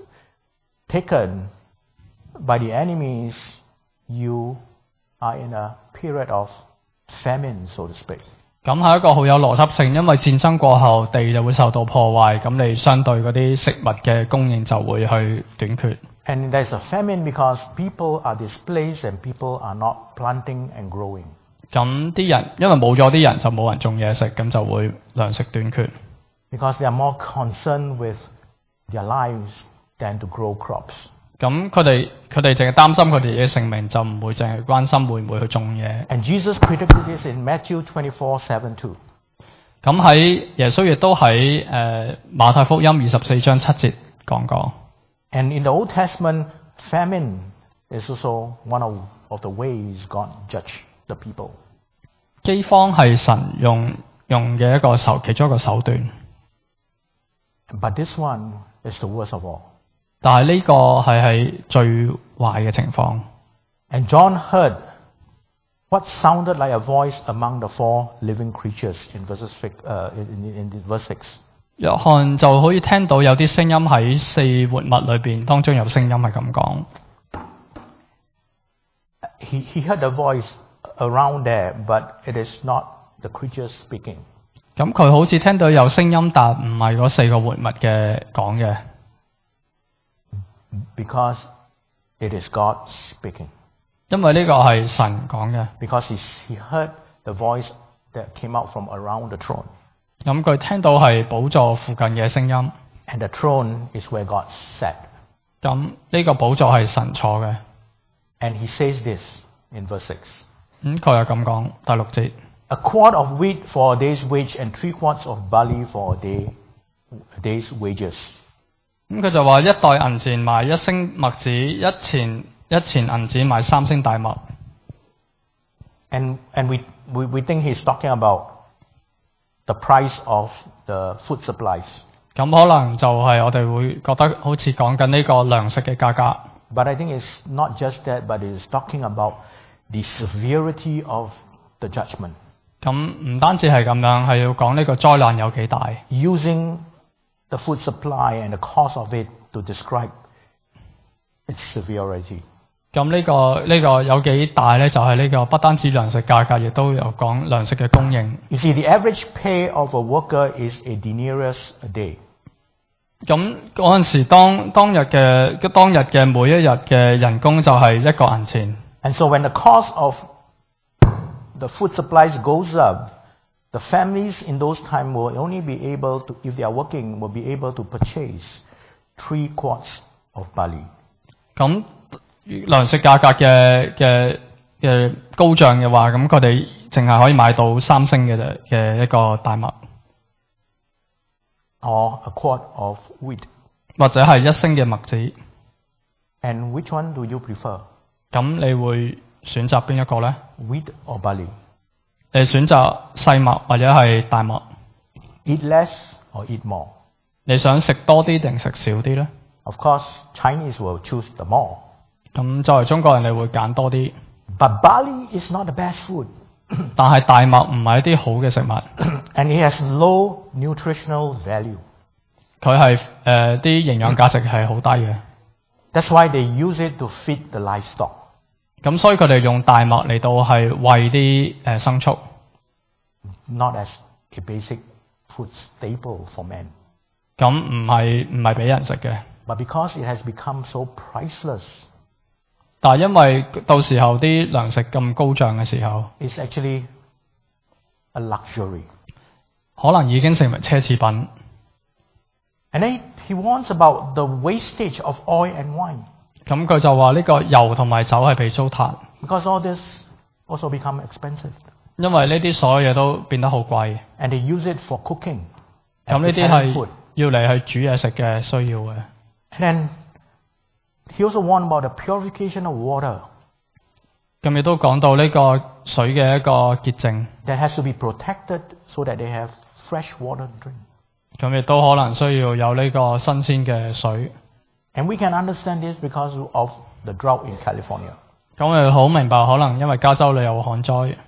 S3: taken by the enemies, you are in a period of famine, so to speak.
S4: 咁係一個好有邏輯性，因為戰爭過後地就會受到破壞，咁你相對嗰啲食物嘅供應就會去短缺。
S3: And there's a famine because people are displaced and people are not planting and growing.
S4: 咁啲人因為冇咗啲人就冇人種嘢食，咁就會糧食短缺。
S3: because they are more concerned with their lives than to grow crops.
S4: 咁佢哋佢哋淨係擔心佢哋嘅性命，就唔會淨係關心會唔會去種嘢。
S3: And Jesus predicted this in Matthew twenty-four seven too.
S4: 咁喺耶穌亦都喺誒馬太福音二十四章七節講過。
S3: And in the Old Testament, famine is also one of, of the ways God judged the people.
S4: 饑荒係神用用嘅一個手其中一個手段。
S3: But this one is the worst of all.
S4: 但係呢個係係最壞嘅情況。
S3: And John heard what sounded like a voice among the four living creatures in verses uh, in, in, in verse six.
S4: 約翰就可以聽到有啲聲音喺四活物裏邊，當中有聲音係咁講。
S3: He, he heard a voice around there, but it is not the creatures speaking.
S4: 咁佢好似聽到有聲音，但唔係嗰四個活物嘅講嘅。
S3: Because it is God speaking.
S4: 因為呢個係神講嘅。
S3: Because he, he heard the voice that came out from around the throne.
S4: 咁佢聽到係寶座附近嘅聲音。
S3: And the throne is where God sat.
S4: 咁呢個寶座係神坐嘅。
S3: And he says this in verse six.
S4: 咁佢又咁講，第六節。
S3: A quart of wheat for a day's wage and three quarts of barley for a day, a day's wages.
S4: 咁佢就話一袋銀錢賣一升麥子，一錢一錢銀子賣三升大麥。
S3: And and we, we we think he's talking about the price of the food supplies.
S4: 咁可能就係我哋會覺得好似講緊呢個糧食嘅價格。
S3: But I think it's not just that, but it is talking about the severity of the judgment.
S4: 咁唔單止係咁樣，係要講呢個災難有幾大。
S3: Using the food supply and the cost of it to describe its severity.
S4: 咁呢、個呢、個有幾大咧？就係、是、呢個不單止糧食價格，亦都有講糧食嘅供應。
S3: You see, the average pay of a worker is a denarius a day.
S4: 咁嗰陣時當當日嘅當日嘅每一日嘅人工就係一個銀錢。
S3: And so when the cost of the food supplies goes up, the families in those times will only be able to, if they are working, will be able to purchase three quarts of barley.
S4: 咁糧食價格嘅嘅嘅高漲嘅話，咁佢哋淨係可以買到三升嘅嘅一個大麥，
S3: or a quart of wheat.
S4: 或者係一升嘅麥子。
S3: And which one do you prefer?
S4: 咁你會選擇邊一個咧？
S3: Wheat or barley?
S4: 你選擇細麥或者係大麥？
S3: Eat less or eat more?
S4: 你想食多啲定食少啲咧？
S3: Of course, Chinese will choose the more.
S4: 咁作為中國人，你會揀多啲。
S3: But barley is not the best food.
S4: 但係大麥唔係一啲好嘅食物，
S3: And it has low nutritional value.
S4: 佢係誒啲營養價值係好低嘅。
S3: That's why they use it to feed the livestock.
S4: 咁所以佢哋用大麥嚟到係餵啲誒牲畜，
S3: Not as a basic food staple for men.
S4: 咁唔係唔係俾人食嘅。
S3: But because it has become so priceless,
S4: 但係因為到時候啲糧食咁高漲嘅時候，
S3: it's actually a luxury.
S4: 可能已經成為奢侈品。
S3: And then he warns about the wastage of oil and wine.
S4: 咁佢就話呢個油同埋酒係被糟蹋，
S3: Because all this also become expensive.
S4: 因為呢啲所有嘢都變得好貴。
S3: And they use it for cooking.
S4: 咁
S3: and
S4: 呢啲
S3: preparing
S4: 係
S3: food.
S4: 要嚟去煮嘢食嘅需要嘅。
S3: And then he also warned about the purification of water
S4: 咁亦都講到呢個水嘅一個潔淨，
S3: that has to be protected so that they have fresh water to drink.
S4: 咁亦都可能需要有呢個新鮮嘅水。
S3: And we can understand this because of the drought in California.
S4: 咁我哋好明白，可能因為加州裏有旱災，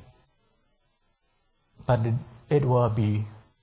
S3: But it, it will be,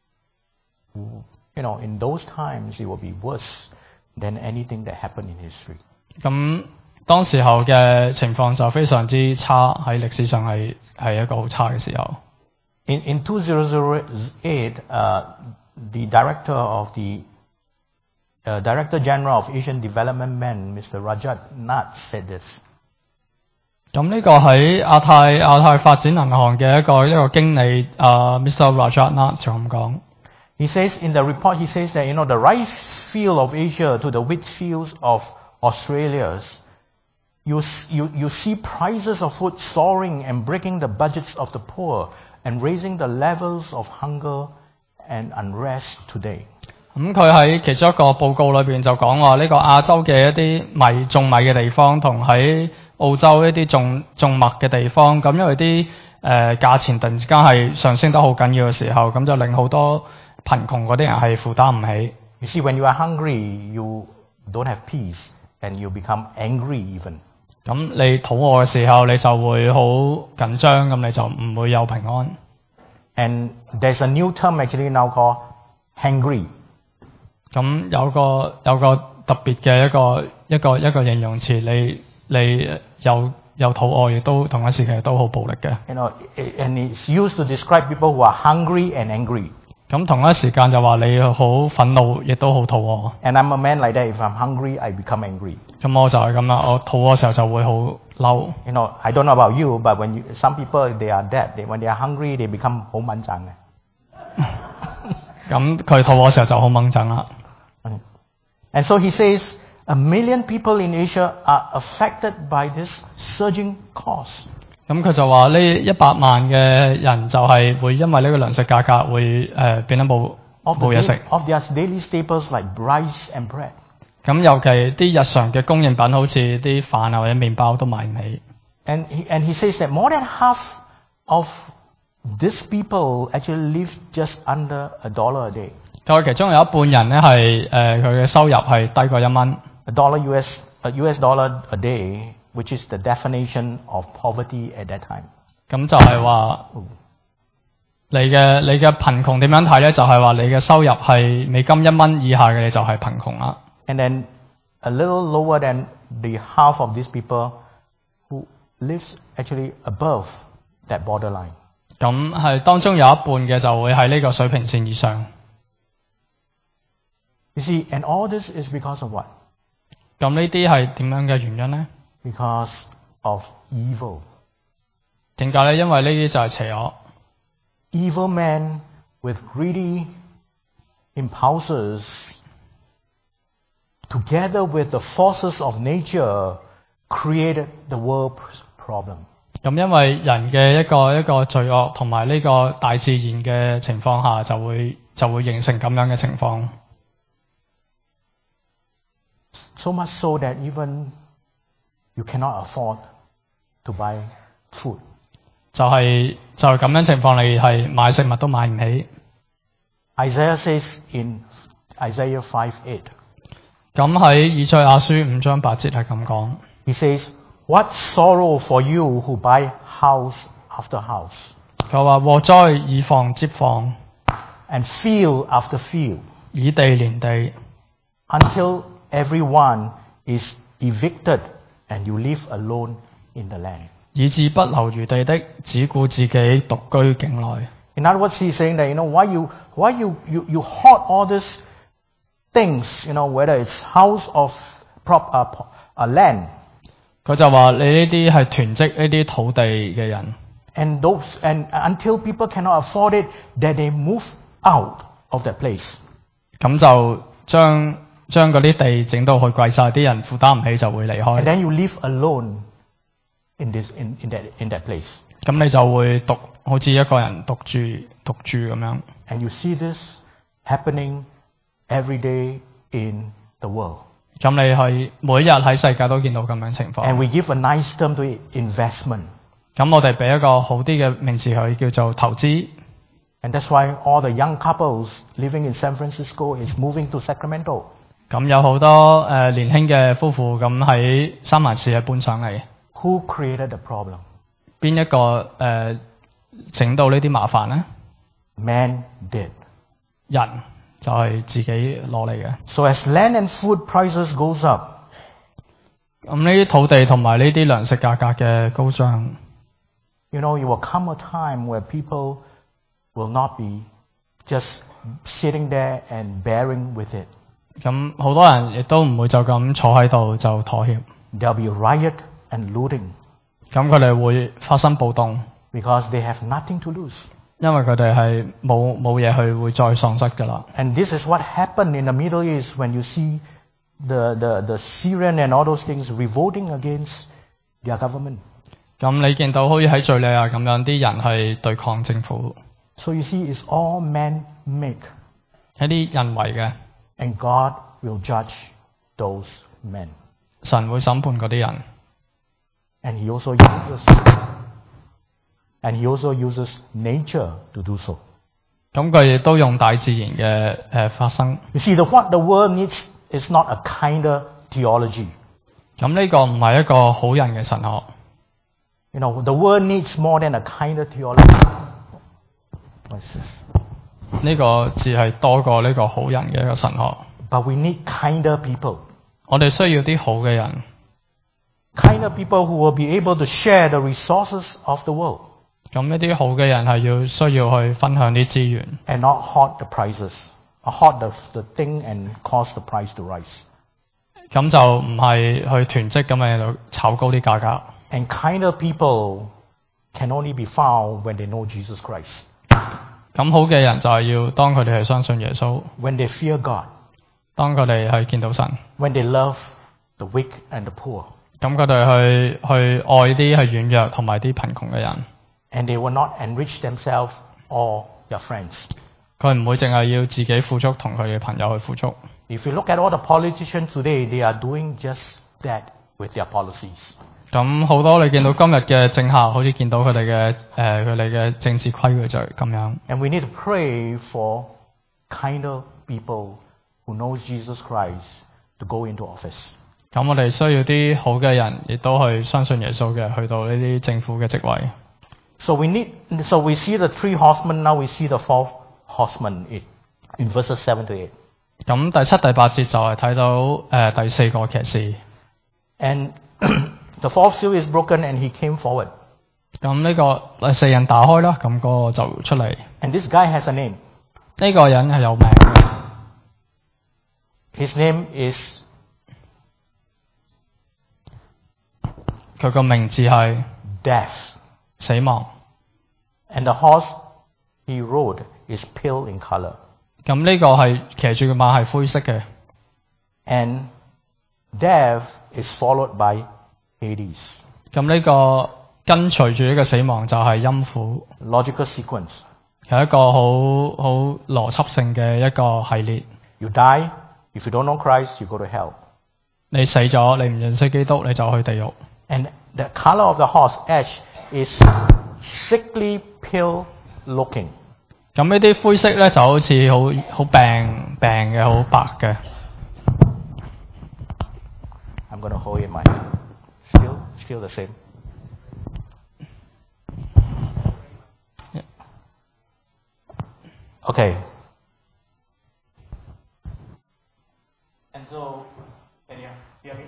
S3: you know, in those times it will be worse than anything that happened in history.
S4: 咁當時候嘅情況就非常之差，喺歷史上係係一個好差嘅時候。
S3: In, in two thousand eight, uh, the director of the uh, Director General of Asian Development Bank, Mister Rajat Nath, said this.
S4: 咁呢個喺亞太亞太發展銀行嘅一個一個經理啊、uh, Mister Rajat Nath 就咁講。
S3: He says in the report, he says that, you know, the rice field of Asia to the wheat fields of Australia, you, you, you see prices of food soaring and breaking the budgets of the poor and raising the levels of hunger and unrest today.
S4: 咁佢喺其中一個報告裏邊就講話呢個亞洲嘅一啲米種米嘅地方，同喺澳洲一啲種種麥嘅地方，咁因為啲誒、呃、價錢突然之間係上升得好緊要嘅時候，咁就令好多貧窮嗰啲人係負擔唔起。
S3: You see, when you are hungry, you don't have peace and you become angry even.
S4: 咁你肚餓嘅時候，你就會好緊張，咁你就唔會有平安。
S3: And there's a new term actually now called hangry.
S4: 咁有個有個特別嘅一個一個一個形容詞，你你又又肚餓，亦都同一時期都好暴力嘅。
S3: You know, and it's used to describe people who are hungry and angry.
S4: 咁同一時間就話你好憤怒，亦都好肚餓。
S3: And I'm a man like that. If I'm hungry, I become angry.
S4: 咁我就係咁啦，我肚餓嘅時候就會好嬲。
S3: You know, I don't know about you, but when you, some people they are that, they, when they are hungry, they become 好掹憎嘅。
S4: 咁佢肚餓嘅時候就好掹憎啦。
S3: And so he says, a million people in Asia are affected by this surging cost.
S4: 咁佢就話呢一百萬嘅人就係會因為呢個糧食價格會誒、呃、變得冇冇嘢食。
S3: Of their daily staples like rice and bread.
S4: 咁尤其啲日常嘅供應品，好似啲飯啊或者麵包都買唔起。
S3: And he, and he says that more than half of these people actually live just under a dollar a day.
S4: 佢其中有一半人咧係誒佢嘅收入係低過一蚊。
S3: A dollar U S, a U S dollar a day, which is the definition of poverty at that time.
S4: 咁就係話你嘅你嘅貧窮點樣睇咧？就係話你嘅收入係美金一蚊以下嘅，你就係貧窮啦。
S3: And then a little lower than the half of these people who lives actually above that borderline.
S4: 咁係當中有一半嘅就會喺呢個水平線以上。
S3: You see, and all this is because of what?
S4: 咁呢啲係點樣嘅原因咧？
S3: Because of evil.
S4: 點解咧？因為呢啲就係邪惡。
S3: Evil men with greedy impulses, together with the forces of nature, created the world's problem.
S4: 咁因為人嘅一個一個罪惡同埋呢個大自然嘅情況下，就會就會形成咁樣嘅情況。
S3: So much so that even you cannot afford to buy food.
S4: 就係就係咁樣情況，你係買食物都買唔起。
S3: Isaiah says in Isaiah five eight.
S4: 咁喺以賽亞書五章八節係咁講。
S3: He says, "What sorrow for you who buy house after house."
S4: 佢話禍哉以房接房
S3: And field after field.
S4: 以地連地
S3: Until everyone is evicted and you live alone in the land.
S4: 以致不留餘地的，只顧自己獨居境內。
S3: In other words, he's saying that, you know, why you, why you, you, you hoard all these things, you know, whether it's house or prop, uh, uh, land.
S4: 佢就話你呢啲係囤積呢啲土地嘅人。
S3: And those, and until people cannot afford it, that they move out of that place.
S4: 咁就將將嗰啲地整到去貴晒，啲人負擔唔起就會離
S3: And
S4: 開。
S3: then you live alone in this, in, in that, in that place.
S4: 咁你就會獨好似一個人獨住獨住咁樣。
S3: And you see this happening every day in the world.
S4: 咁你係每日喺世界都見到咁樣情
S3: And
S4: 況。
S3: we give a nice term to it, investment.
S4: 咁我哋俾一個好啲嘅名詞佢叫做投資。
S3: And that's why all the young couples living in San Francisco is moving to Sacramento.
S4: 咁有好多誒、呃、年輕嘅夫婦咁喺三藩市係搬上嚟。
S3: Who created the problem?
S4: 邊一個誒整、呃、到呢啲麻煩咧？
S3: Man did.
S4: 人就係自己攞嚟嘅。
S3: So as land and food prices goes up,
S4: 咁呢啲土地同埋呢啲糧食價格嘅高漲，
S3: you know, it will come a time where people will not be just sitting there and bearing with it.
S4: 咁好多人亦都唔會就咁坐喺度就妥協。
S3: There'll be riot and looting
S4: 咁佢哋會發生暴動，
S3: because they have nothing to lose.
S4: 因為佢哋係冇冇嘢去會再喪失㗎啦。
S3: And this is what happened in the Middle East when you see the, the, the Syrian and all those things revolting against their government.
S4: 咁你見到好似喺敍利亞咁樣啲人係對抗政府，
S3: So you see, it's all man-made.
S4: 一啲人為嘅，
S3: And God will judge those men.
S4: 神會審判嗰啲人。
S3: And he also uses, and he also uses nature to do so.
S4: 咁佢亦都用大自然嘅誒、呃、發生。
S3: You see, the, what the world needs is not a kinder theology.
S4: 咁呢個唔係一個好人嘅神學。
S3: You know, the world needs more than a kinder theology. What's this?
S4: 呢個字係多過呢個好人嘅一個神學。
S3: But we need kinder people.
S4: 我哋需要啲好嘅人，
S3: Kinder people who will be able to share the resources of the world
S4: 咁一啲好嘅人係要需要去分享啲資源，
S3: and not hoard the prices, or hoard the, the thing and cause the price to rise.
S4: 咁就唔係去囤積咁喺度炒高啲價格。
S3: And kinder people can only be found when they know Jesus Christ,
S4: 咁好嘅人就係要當佢哋係相信耶穌，
S3: when they fear God,
S4: 當佢哋係見到神，
S3: when they love the weak and the poor,
S4: 咁佢哋去去愛啲係軟弱同埋啲貧窮嘅人，
S3: and they will not enrich themselves or their friends.
S4: 佢唔會淨係要自己富足同佢嘅朋友去富足。
S3: If you look at all the politicians today, they are doing just that with their policies.
S4: 咁好多你見到今日嘅政客，好似見到佢哋嘅誒佢哋嘅政治規矩就係咁樣。
S3: And we need to pray for kinder people who knows Jesus Christ to go into office.
S4: 咁我哋需要啲好嘅人，亦都去相信耶穌嘅，去到呢啲政府嘅職位。
S3: So we need, so we see the three horsemen, now we see the fourth horseman in, in verses seven to eight.
S4: 咁第七、第八節就係睇到誒、呃、第四個騎士。
S3: And the fourth seal is broken and he came forward.
S4: 咁呢個第四人打開啦，咁嗰個就出嚟。
S3: And this guy has a name.
S4: 呢個人係有名嘅，
S3: His name is
S4: 佢個名字係
S3: Death.
S4: 死亡。
S3: And the horse he rode is pale in color.
S4: 咁呢個係騎住嘅馬係灰色嘅。
S3: And death is followed by Hades.
S4: 咁呢個跟隨住呢個死亡就係陰府，
S3: Logical sequence.
S4: 係一個好好邏輯性嘅一個系列。
S3: You die, if you don't know Christ, you go to hell.
S4: 你死咗，你唔認識基督，你就去地獄。
S3: And the color of the horse, ash, is sickly pale looking.
S4: 咁呢啲灰色咧就好似好好病病嘅，好白嘅。
S3: I'm going to hold it in my hand. Still, still the same. Okay. And so, can you hear me?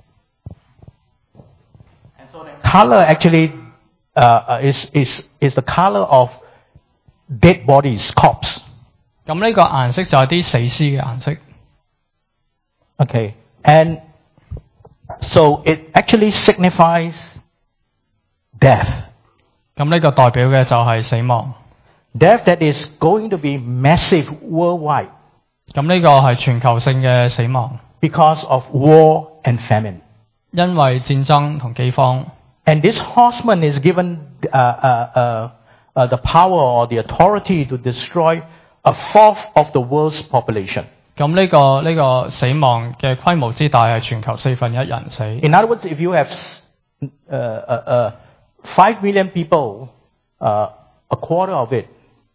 S3: And so the color actually uh, uh, is, is, is the color of dead bodies, corpse.
S4: 咁呢個顏色就係啲死屍嘅顏色。
S3: Okay. And so it actually signifies death.
S4: 咁呢個代表嘅就係死亡。
S3: Death that is going to be massive worldwide
S4: 咁呢個係全球性嘅死亡，
S3: because of war and famine.
S4: 因為戰爭同饑荒。
S3: And this horseman is given uh, uh, uh, uh, the power or the authority to destroy a fourth of the world's population.
S4: 咁呢個呢個死亡嘅規模之大係全球四分一人死。
S3: In other words, if you have uh, uh, uh, five million people, uh, a quarter of it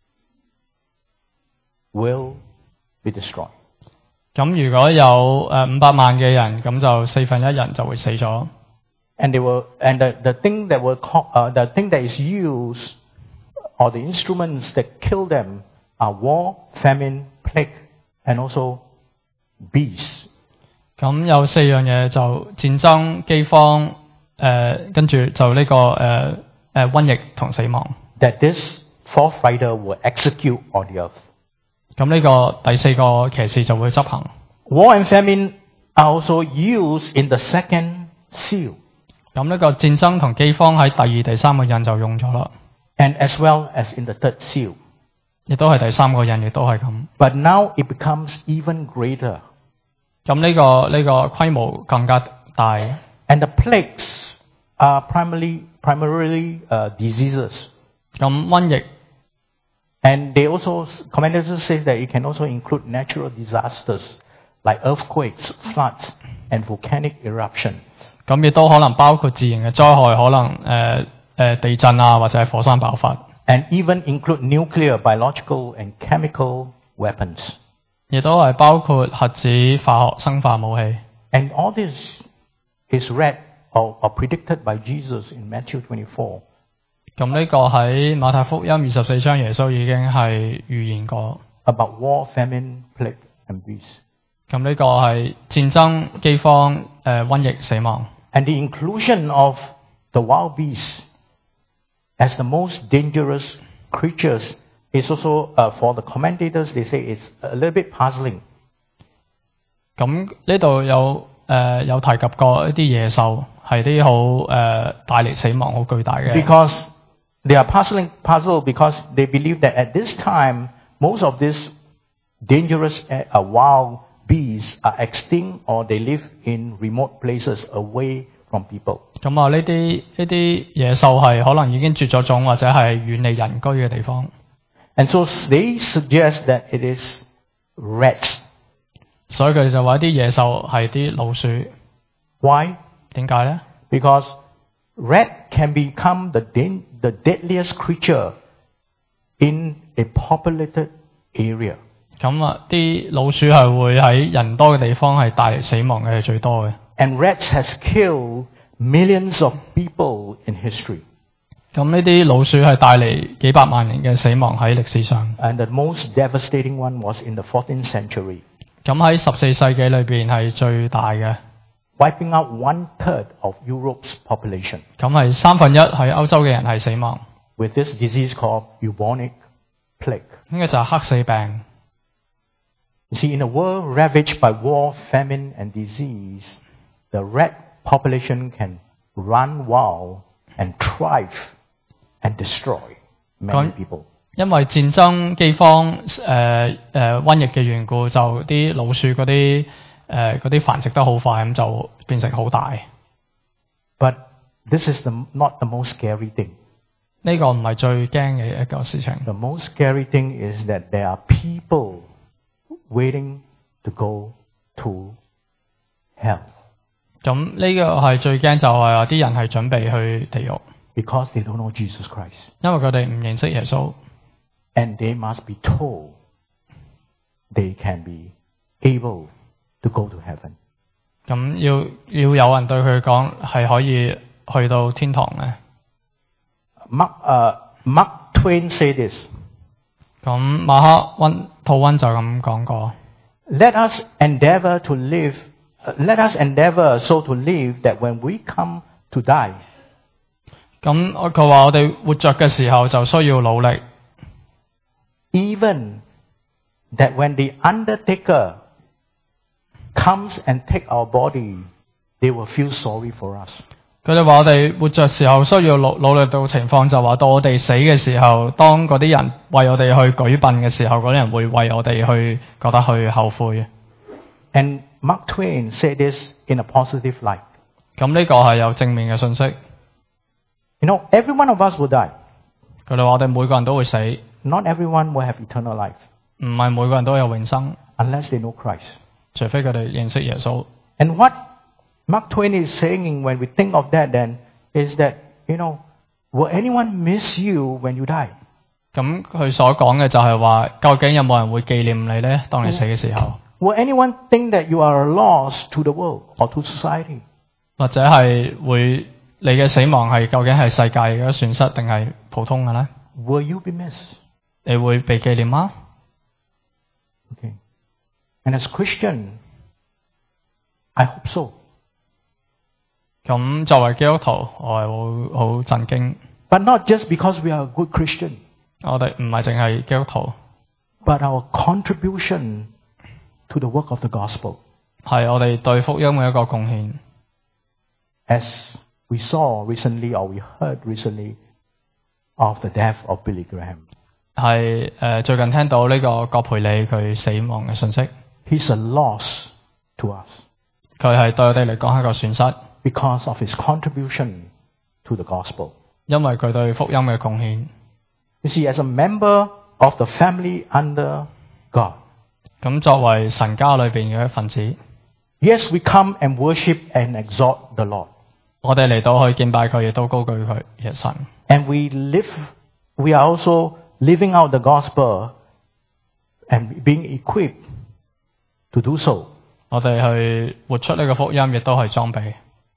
S3: will be destroyed.
S4: 咁如果有誒五百萬嘅人，咁就四分一人就會死咗。
S3: And they will, and the, the thing that will, co- uh, the thing that is used, or the instruments that kill them, are war, famine, plague, and also beasts.
S4: 咁有四樣嘢就戰爭、饑荒，誒、呃、跟住就呢、這個誒誒、呃、瘟疫同死亡。
S3: That this fourth rider will execute on the earth.
S4: 咁呢個第四個騎士就會執行。
S3: War and famine are also used in the second seal.
S4: 咁呢個戰爭同饑荒喺第二、第三個印就用咗啦。
S3: And as well as in the third seal.
S4: 亦都係第三個印，亦都係咁。
S3: But now it becomes even greater.
S4: 咁呢、個呢、個規模更加大。
S3: And the plagues are primarily primarily uh, diseases.
S4: 咁瘟疫
S3: And they also, commentators say that it can also include natural disasters like earthquakes, floods, and volcanic eruptions.
S4: 咁亦都可能包括自然嘅災害，可能誒誒、呃呃、地震啊，或者係火山爆發。
S3: And even include nuclear, biological, and chemical weapons.
S4: 亦都係包括核子、化學、生化武器。
S3: And all this is read or, or predicted by Jesus in Matthew twenty-four.
S4: 咁呢個喺馬太福音二十四章，耶穌已經係預言過。
S3: About war, famine, plague, and beast.
S4: 咁呢個係戰爭、饑荒、誒、呃、瘟疫、死亡。
S3: And the inclusion of the wild beasts as the most dangerous creatures is also, uh, for the commentators, they say it's a little bit puzzling.
S4: 咁呢度有誒、呃、有提及過一啲野獸係啲好誒帶嚟死亡好巨大嘅。
S3: Because they are puzzling, puzzled because they believe that at this time, most of these dangerous uh, wild beasts are extinct or they live in remote places away from people.
S4: 咁啊，呢啲呢啲野獸係可能已經絕咗種，或者係遠離人居嘅地方。
S3: And so they suggest that it is rats.
S4: 所以佢哋就話啲野獸係啲老鼠。
S3: Why?
S4: 點解咧？
S3: Because rat can become the, dan- the deadliest creature in a populated area.
S4: 咁啊，啲老鼠係會喺人多嘅地方係帶嚟死亡嘅係最多嘅。
S3: And rats has killed millions of people in history.
S4: 咁呢啲老鼠係帶嚟幾百萬年嘅死亡喺歷史上。
S3: And the most devastating one was in the fourteenth century,
S4: 咁喺十四世紀裏邊係最大嘅。
S3: wiping out one third of Europe's population
S4: 咁係三分一喺歐洲嘅人係死亡。
S3: with this disease called bubonic plague.
S4: 呢個就係黑死病。
S3: You see, in a world ravaged by war, famine, and disease, the rat population can run wild and thrive and destroy many people.
S4: 因為戰爭、饑荒、誒、呃、誒、呃、瘟疫嘅緣故，就啲老鼠嗰啲誒嗰啲繁殖得好快，咁就變成好大。
S3: But this is the, not the most scary thing.
S4: 呢個唔係最驚嘅一個事情。
S3: The most scary thing is that there are people waiting to go to hell
S4: 咁呢個係最驚就係話啲人係準備去地獄，
S3: because they don't know Jesus Christ.
S4: 因為佢哋唔認識耶穌。
S3: And they must be told they can be able to go to heaven.
S4: 咁要要有人對佢講係可以去到天堂咧。
S3: Mark, uh, Mark Twain said this.
S4: 咁馬克温吐温就咁講過。
S3: Let us endeavor to live, uh, let us endeavor so to live that when we come to die,
S4: 咁佢話我哋活着嘅時候就需要努力。
S3: even that when the undertaker comes and take our body, they will feel sorry for us.
S4: 佢哋話我哋活着時候需要努努力到情況，就話到我哋死嘅時候，當嗰啲人為我哋去舉殯嘅時候，嗰啲人會為我哋去覺得去後悔。
S3: And Mark Twain said this in a positive light.
S4: 咁呢個係有正面嘅信息。
S3: You know, every one of us will die.
S4: 佢哋話我哋每個人都會死，
S3: Not everyone will have eternal life
S4: 唔係每個人都有永生，
S3: unless they know Christ.
S4: 除非佢哋認識耶穌。
S3: And what Mark Twain is saying when we think of that then is that, you know, will anyone miss you when you die?
S4: 咁佢所講嘅就係話，究竟有冇人會紀念你呢？當你死嘅時候，
S3: Will anyone think that you are a loss to the world or to society?
S4: 或者係會你嘅死亡係究竟係世界嘅損失定係普通嘅呢？
S3: Will you be missed?
S4: 你會被紀念嗎？
S3: Okay. And as Christian, I hope so.
S4: 咁作為基督徒，我係好好震驚。
S3: But not just because we are a good Christian,
S4: 我哋唔係淨係基督徒，
S3: but our contribution to the work of the gospel.
S4: 係我哋對福音嘅一個貢獻。
S3: As we saw recently or we heard recently, of the death of Billy Graham.
S4: 係誒、呃、最近聽到呢個葛培理佢死亡嘅信息，
S3: He's a loss to us
S4: 佢係對我哋嚟講係一個損失，
S3: because of his contribution to the gospel.
S4: 因為佢對福音嘅貢獻。
S3: You see, as a member of the family under God,
S4: 咁作為神家裏邊嘅一份子，
S3: yes, we come and worship and exalt the Lord.
S4: 我哋嚟到去敬拜佢，亦都高舉佢嘅神。
S3: And we live, we are also living out the gospel and being equipped to do so.
S4: 我哋去活出呢個福音，亦都係裝備。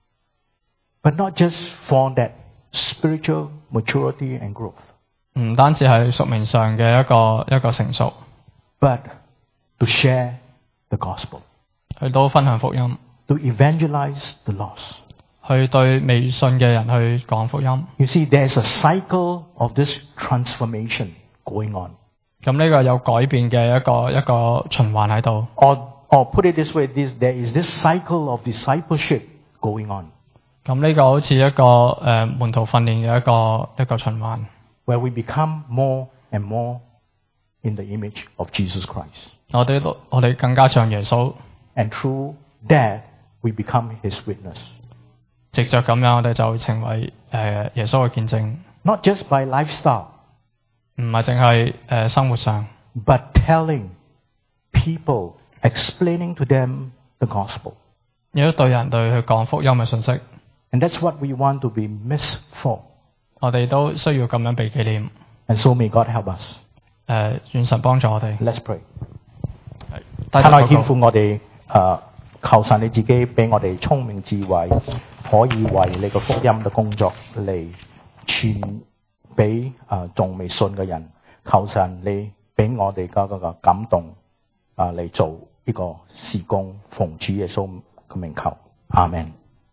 S3: But not just for that spiritual maturity and growth,
S4: 唔單止係屬靈上嘅一個一個成熟，
S3: but to share the gospel,
S4: 去都分享福音，
S3: to evangelize the lost.
S4: 去對未信嘅人去講福音。
S3: You see, there's a cycle of this transformation going on.
S4: 咁呢個有改變嘅一個一個循環喺度。
S3: Or, or put it this way, this, there is this cycle of discipleship going on,
S4: 咁呢個好似一個誒、呃、門徒訓練嘅一個一個循環，
S3: where we become more and more in the image of Jesus Christ.
S4: 我哋都我哋更加像耶穌，
S3: And through that, we become his witness.
S4: 藉着咁樣，我哋就會成為誒、呃、耶穌嘅見證，
S3: Not just by lifestyle,
S4: 唔係淨係誒生活上，
S3: but telling people, explaining to them the gospel.
S4: 亦都對人對去講福音嘅信息。
S3: And that's what we want to be missed for.
S4: 我哋都需要咁樣被紀念。
S3: And so may God help us.
S4: 誒、呃，願神幫助我哋。
S3: Let's pray.
S4: 係
S3: 親愛天父，我哋誒求神你自己俾我哋聰明智慧，可以為你個福音嘅工作嚟傳俾誒仲未信嘅人。求神你俾我哋嘅嗰個感動啊嚟做呢個事工，奉主耶穌嘅名求，阿們。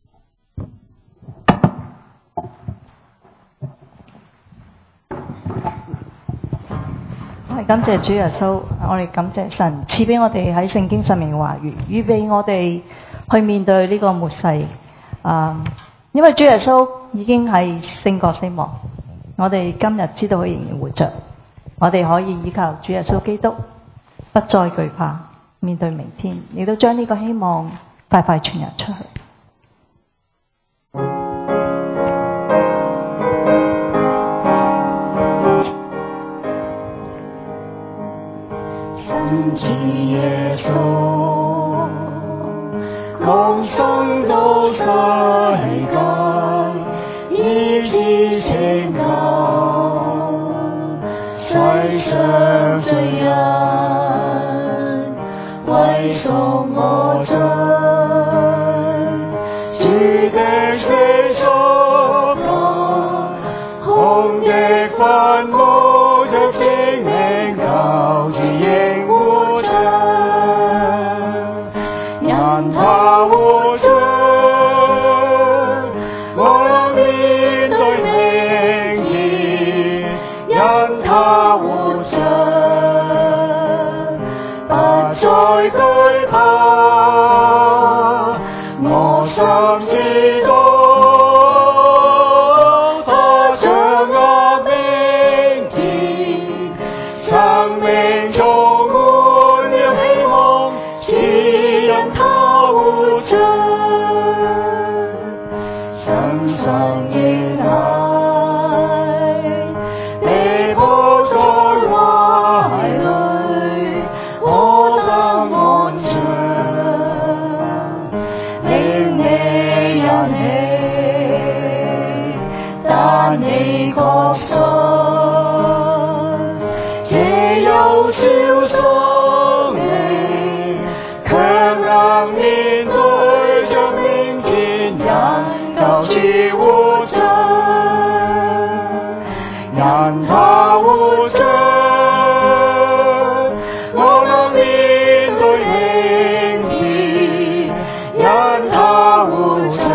S1: 我哋感謝主耶穌，我哋感謝神賜俾我哋喺聖經上面嘅話語，預備我哋去面對呢個末世。啊，因為主耶穌已經係勝過死亡，我哋今日知道佢仍然活着，我哋可以依靠主耶穌基督，不再懼怕面對明天，亦都將呢個希望快快傳揚出去。
S2: 神子耶穌，降生到世間，以至拯救世上罪人，為贖我罪，主的死贖我，空的墳墓就證明救主仍活着，因他活着，我能面對明天，因他活着，不再懼怕，我心知道，他掌握明天，生命充滿了希望，只因他活着，身上嬰孩被抱在懷裡，我得安詳，令你欣喜，但你確信，這幼小生命卻能面對着明天，因救主活着，因他活着，我能面對明天，因他活着，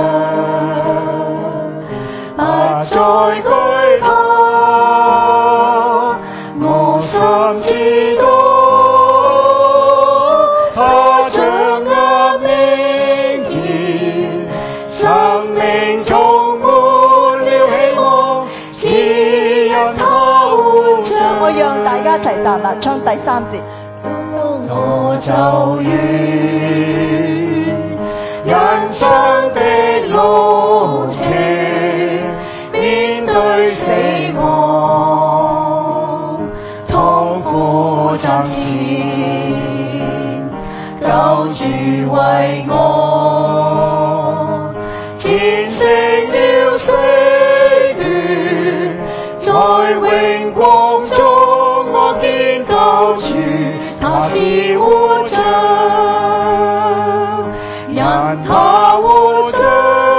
S2: 不再懼怕，我心知道，
S1: 答啦，唱第三節。
S2: 我走於人生的路程，面對死亡，痛苦暫時，救主為我戰勝了死亡，在榮光中我見救主。他是活着，因他活着，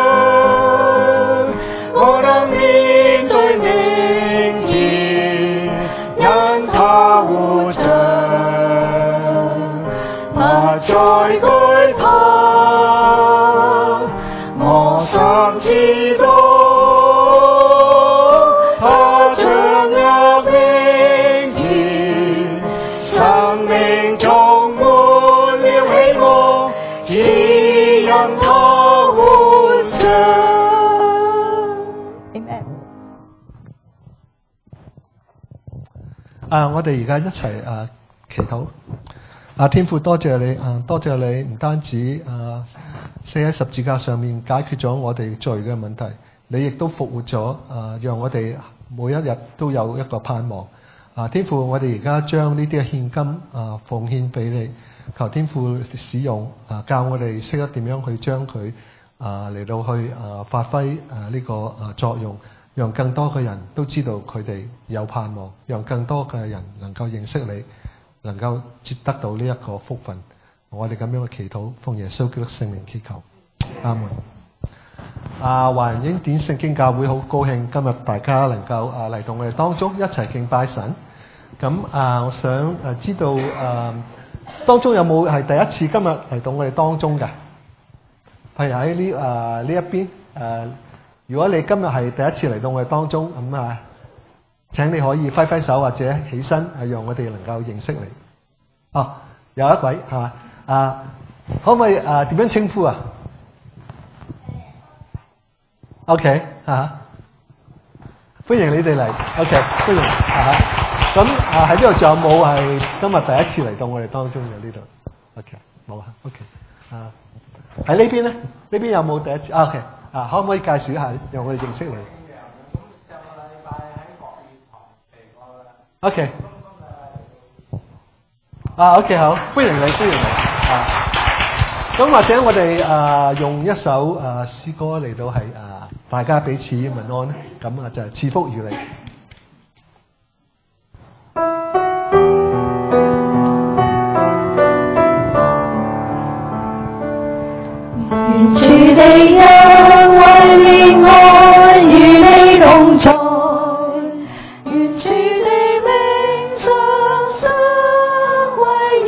S2: 我能面對明天，因他活着，不再懼怕，我心知道，他掌握明天，生命充滿了希望，只因他活着。
S1: Amen。
S5: 啊！我哋而家一齊啊祈禱。啊，天父，多謝你啊，多謝你唔單止啊死喺十字架上面解決咗我哋罪嘅問題，你亦都復活咗啊，讓我哋每一日都有一個盼望。啊，天父，我哋而家將呢啲嘅獻金啊奉獻俾你，求天父使用啊，教我哋識得點樣去將佢啊嚟到去啊發揮啊呢個啊作用，讓更多嘅人都知道佢哋有盼望，讓更多嘅人能夠認識你，能夠接得到呢一個福分。我哋咁樣嘅祈禱，奉耶穌基督聖名祈求，阿門。啊，華人恩典聖經教會好高興今日大家能夠啊嚟到我哋當中一齊敬拜神。咁啊，我想誒知道誒、啊、當中有冇係第一次今日嚟到我哋當中嘅？譬如喺呢誒呢一邊誒、啊，如果你今日係第一次嚟到我哋當中，咁啊請你可以揮揮手或者起身，係讓我哋能夠認識你。哦，有一位係嘛？啊，可唔可以啊點樣稱呼啊 ？OK 啊，歡迎你哋嚟。OK， 歡迎啊。咁啊喺呢度仲有冇係今日第一次嚟到我哋當中嘅呢度 ？OK， 冇啊。OK， 啊喺呢邊咧，呢邊有冇第一次？啊 OK， 啊可唔可以介紹一下，讓我哋認識你？OK， 啊 OK 好，歡迎你，歡迎你啊！咁或者我哋啊用一首啊詩歌嚟到係啊大家彼此問安，咁啊就係賜福於你。
S2: 願主的恩惠憐愛與你同在，願主的名常常圍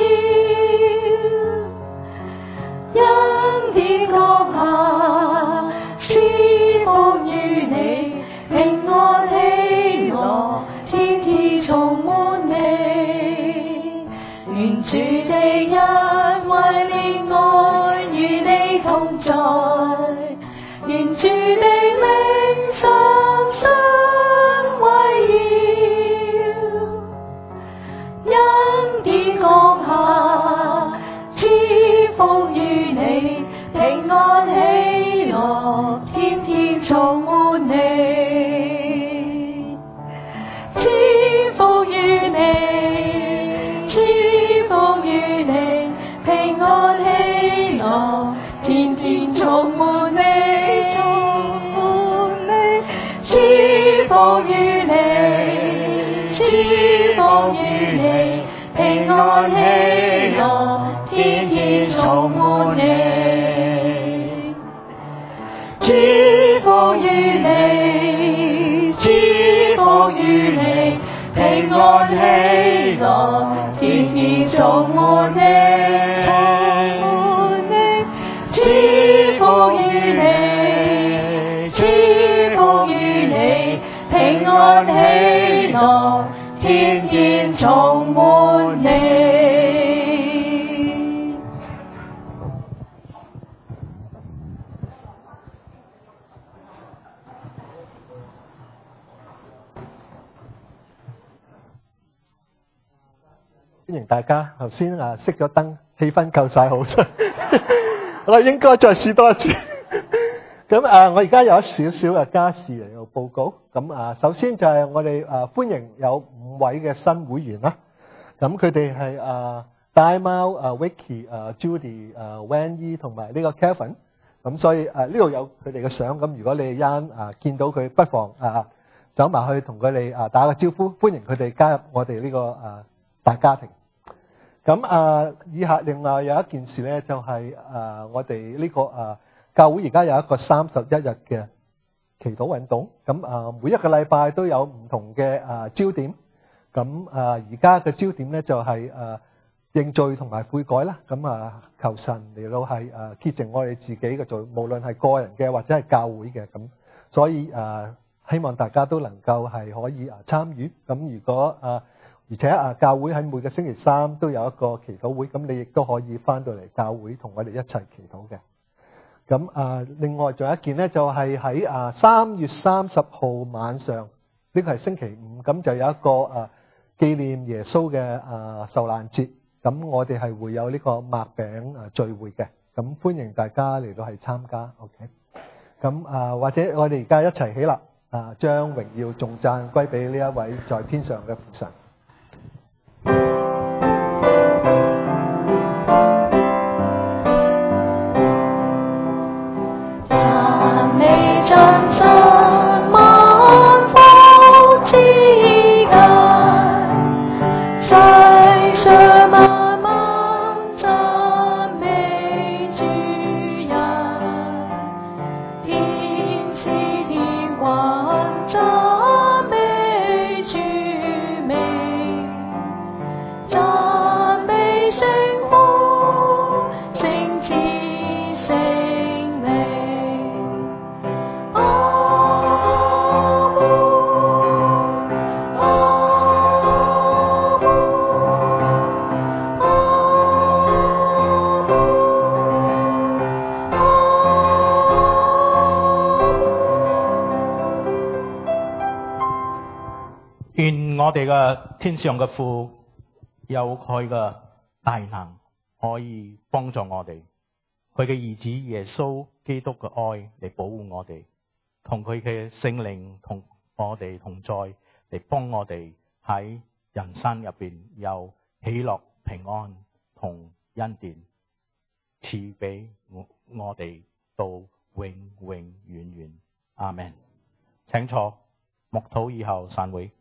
S2: 繞，恩典降下賜福於你，平安喜樂天天充滿你，願主的恩惠憐愛與你同在，願主的名常常圍繞，恩典降下賜福於你，平安喜樂天天充滿你，賜福於你，賜福於你，平安喜樂天天充滿你，充滿你，賜福於你，賜福於你，平安喜樂天天充滿你，賜福於你，賜福於你，平安喜樂天天充滿你。賜福於你，賜福於你，平安喜樂天天充滿你。
S5: 迎大家。頭先啊熄咗燈，氣氛夠晒好出，我應該再試多一次。咁啊，我而家有一少少嘅家事嚟到報告。咁啊，首先就係我哋啊歡迎有五位嘅新會員啦。咁佢哋係啊大貓、啊 Vicky、啊 Judy、啊 Wendy 同埋呢個 Kevin。咁所以啊呢度有佢哋嘅相。咁如果你一啊見到佢，不妨啊走埋去同佢哋啊打個招呼，歡迎佢哋加入我哋呢個啊大家庭。咁啊，以下另外有一件事咧，就係啊我哋呢個啊教會而家有一個三十一日嘅祈禱運動。咁啊每一個禮拜都有唔同嘅啊焦點。咁啊而家嘅焦點咧就係啊認罪同埋悔改啦。咁啊求神嚟到係啊潔淨我哋自己嘅罪，無論係個人嘅或者係教會嘅。咁所以啊希望大家都能夠係可以啊參與。咁如果啊而且啊教會喺每個星期三都有一個祈禱會，咁你亦都可以翻到嚟教會同我哋一齊祈禱嘅。咁啊另外仲有一件咧，就係喺啊三月三十號晚上，呢個係星期五，咁就有一個啊紀念耶穌嘅啊受難節。咁我哋係會有呢個擘餅啊聚會嘅，咁歡迎大家嚟到係參加。OK，咁啊或者我哋而家一齊起立啊，將榮耀頌讚歸俾呢一位在天上嘅父神。
S2: 讚美讚頌萬福之間，世上萬萬讚美主人，天使天軍讚美主名，讚美聖父、聖子、聖靈。阿門，阿
S3: 願我哋嘅天上嘅父有佢嘅大能，可以幫助我哋。佢嘅兒子耶穌基督嘅愛嚟保護我哋，同佢嘅聖靈同我哋同在，嚟幫我哋喺人生入邊有喜樂、平安同恩典，賜俾我我哋到永永遠遠。阿們。請坐，默禱以後散會。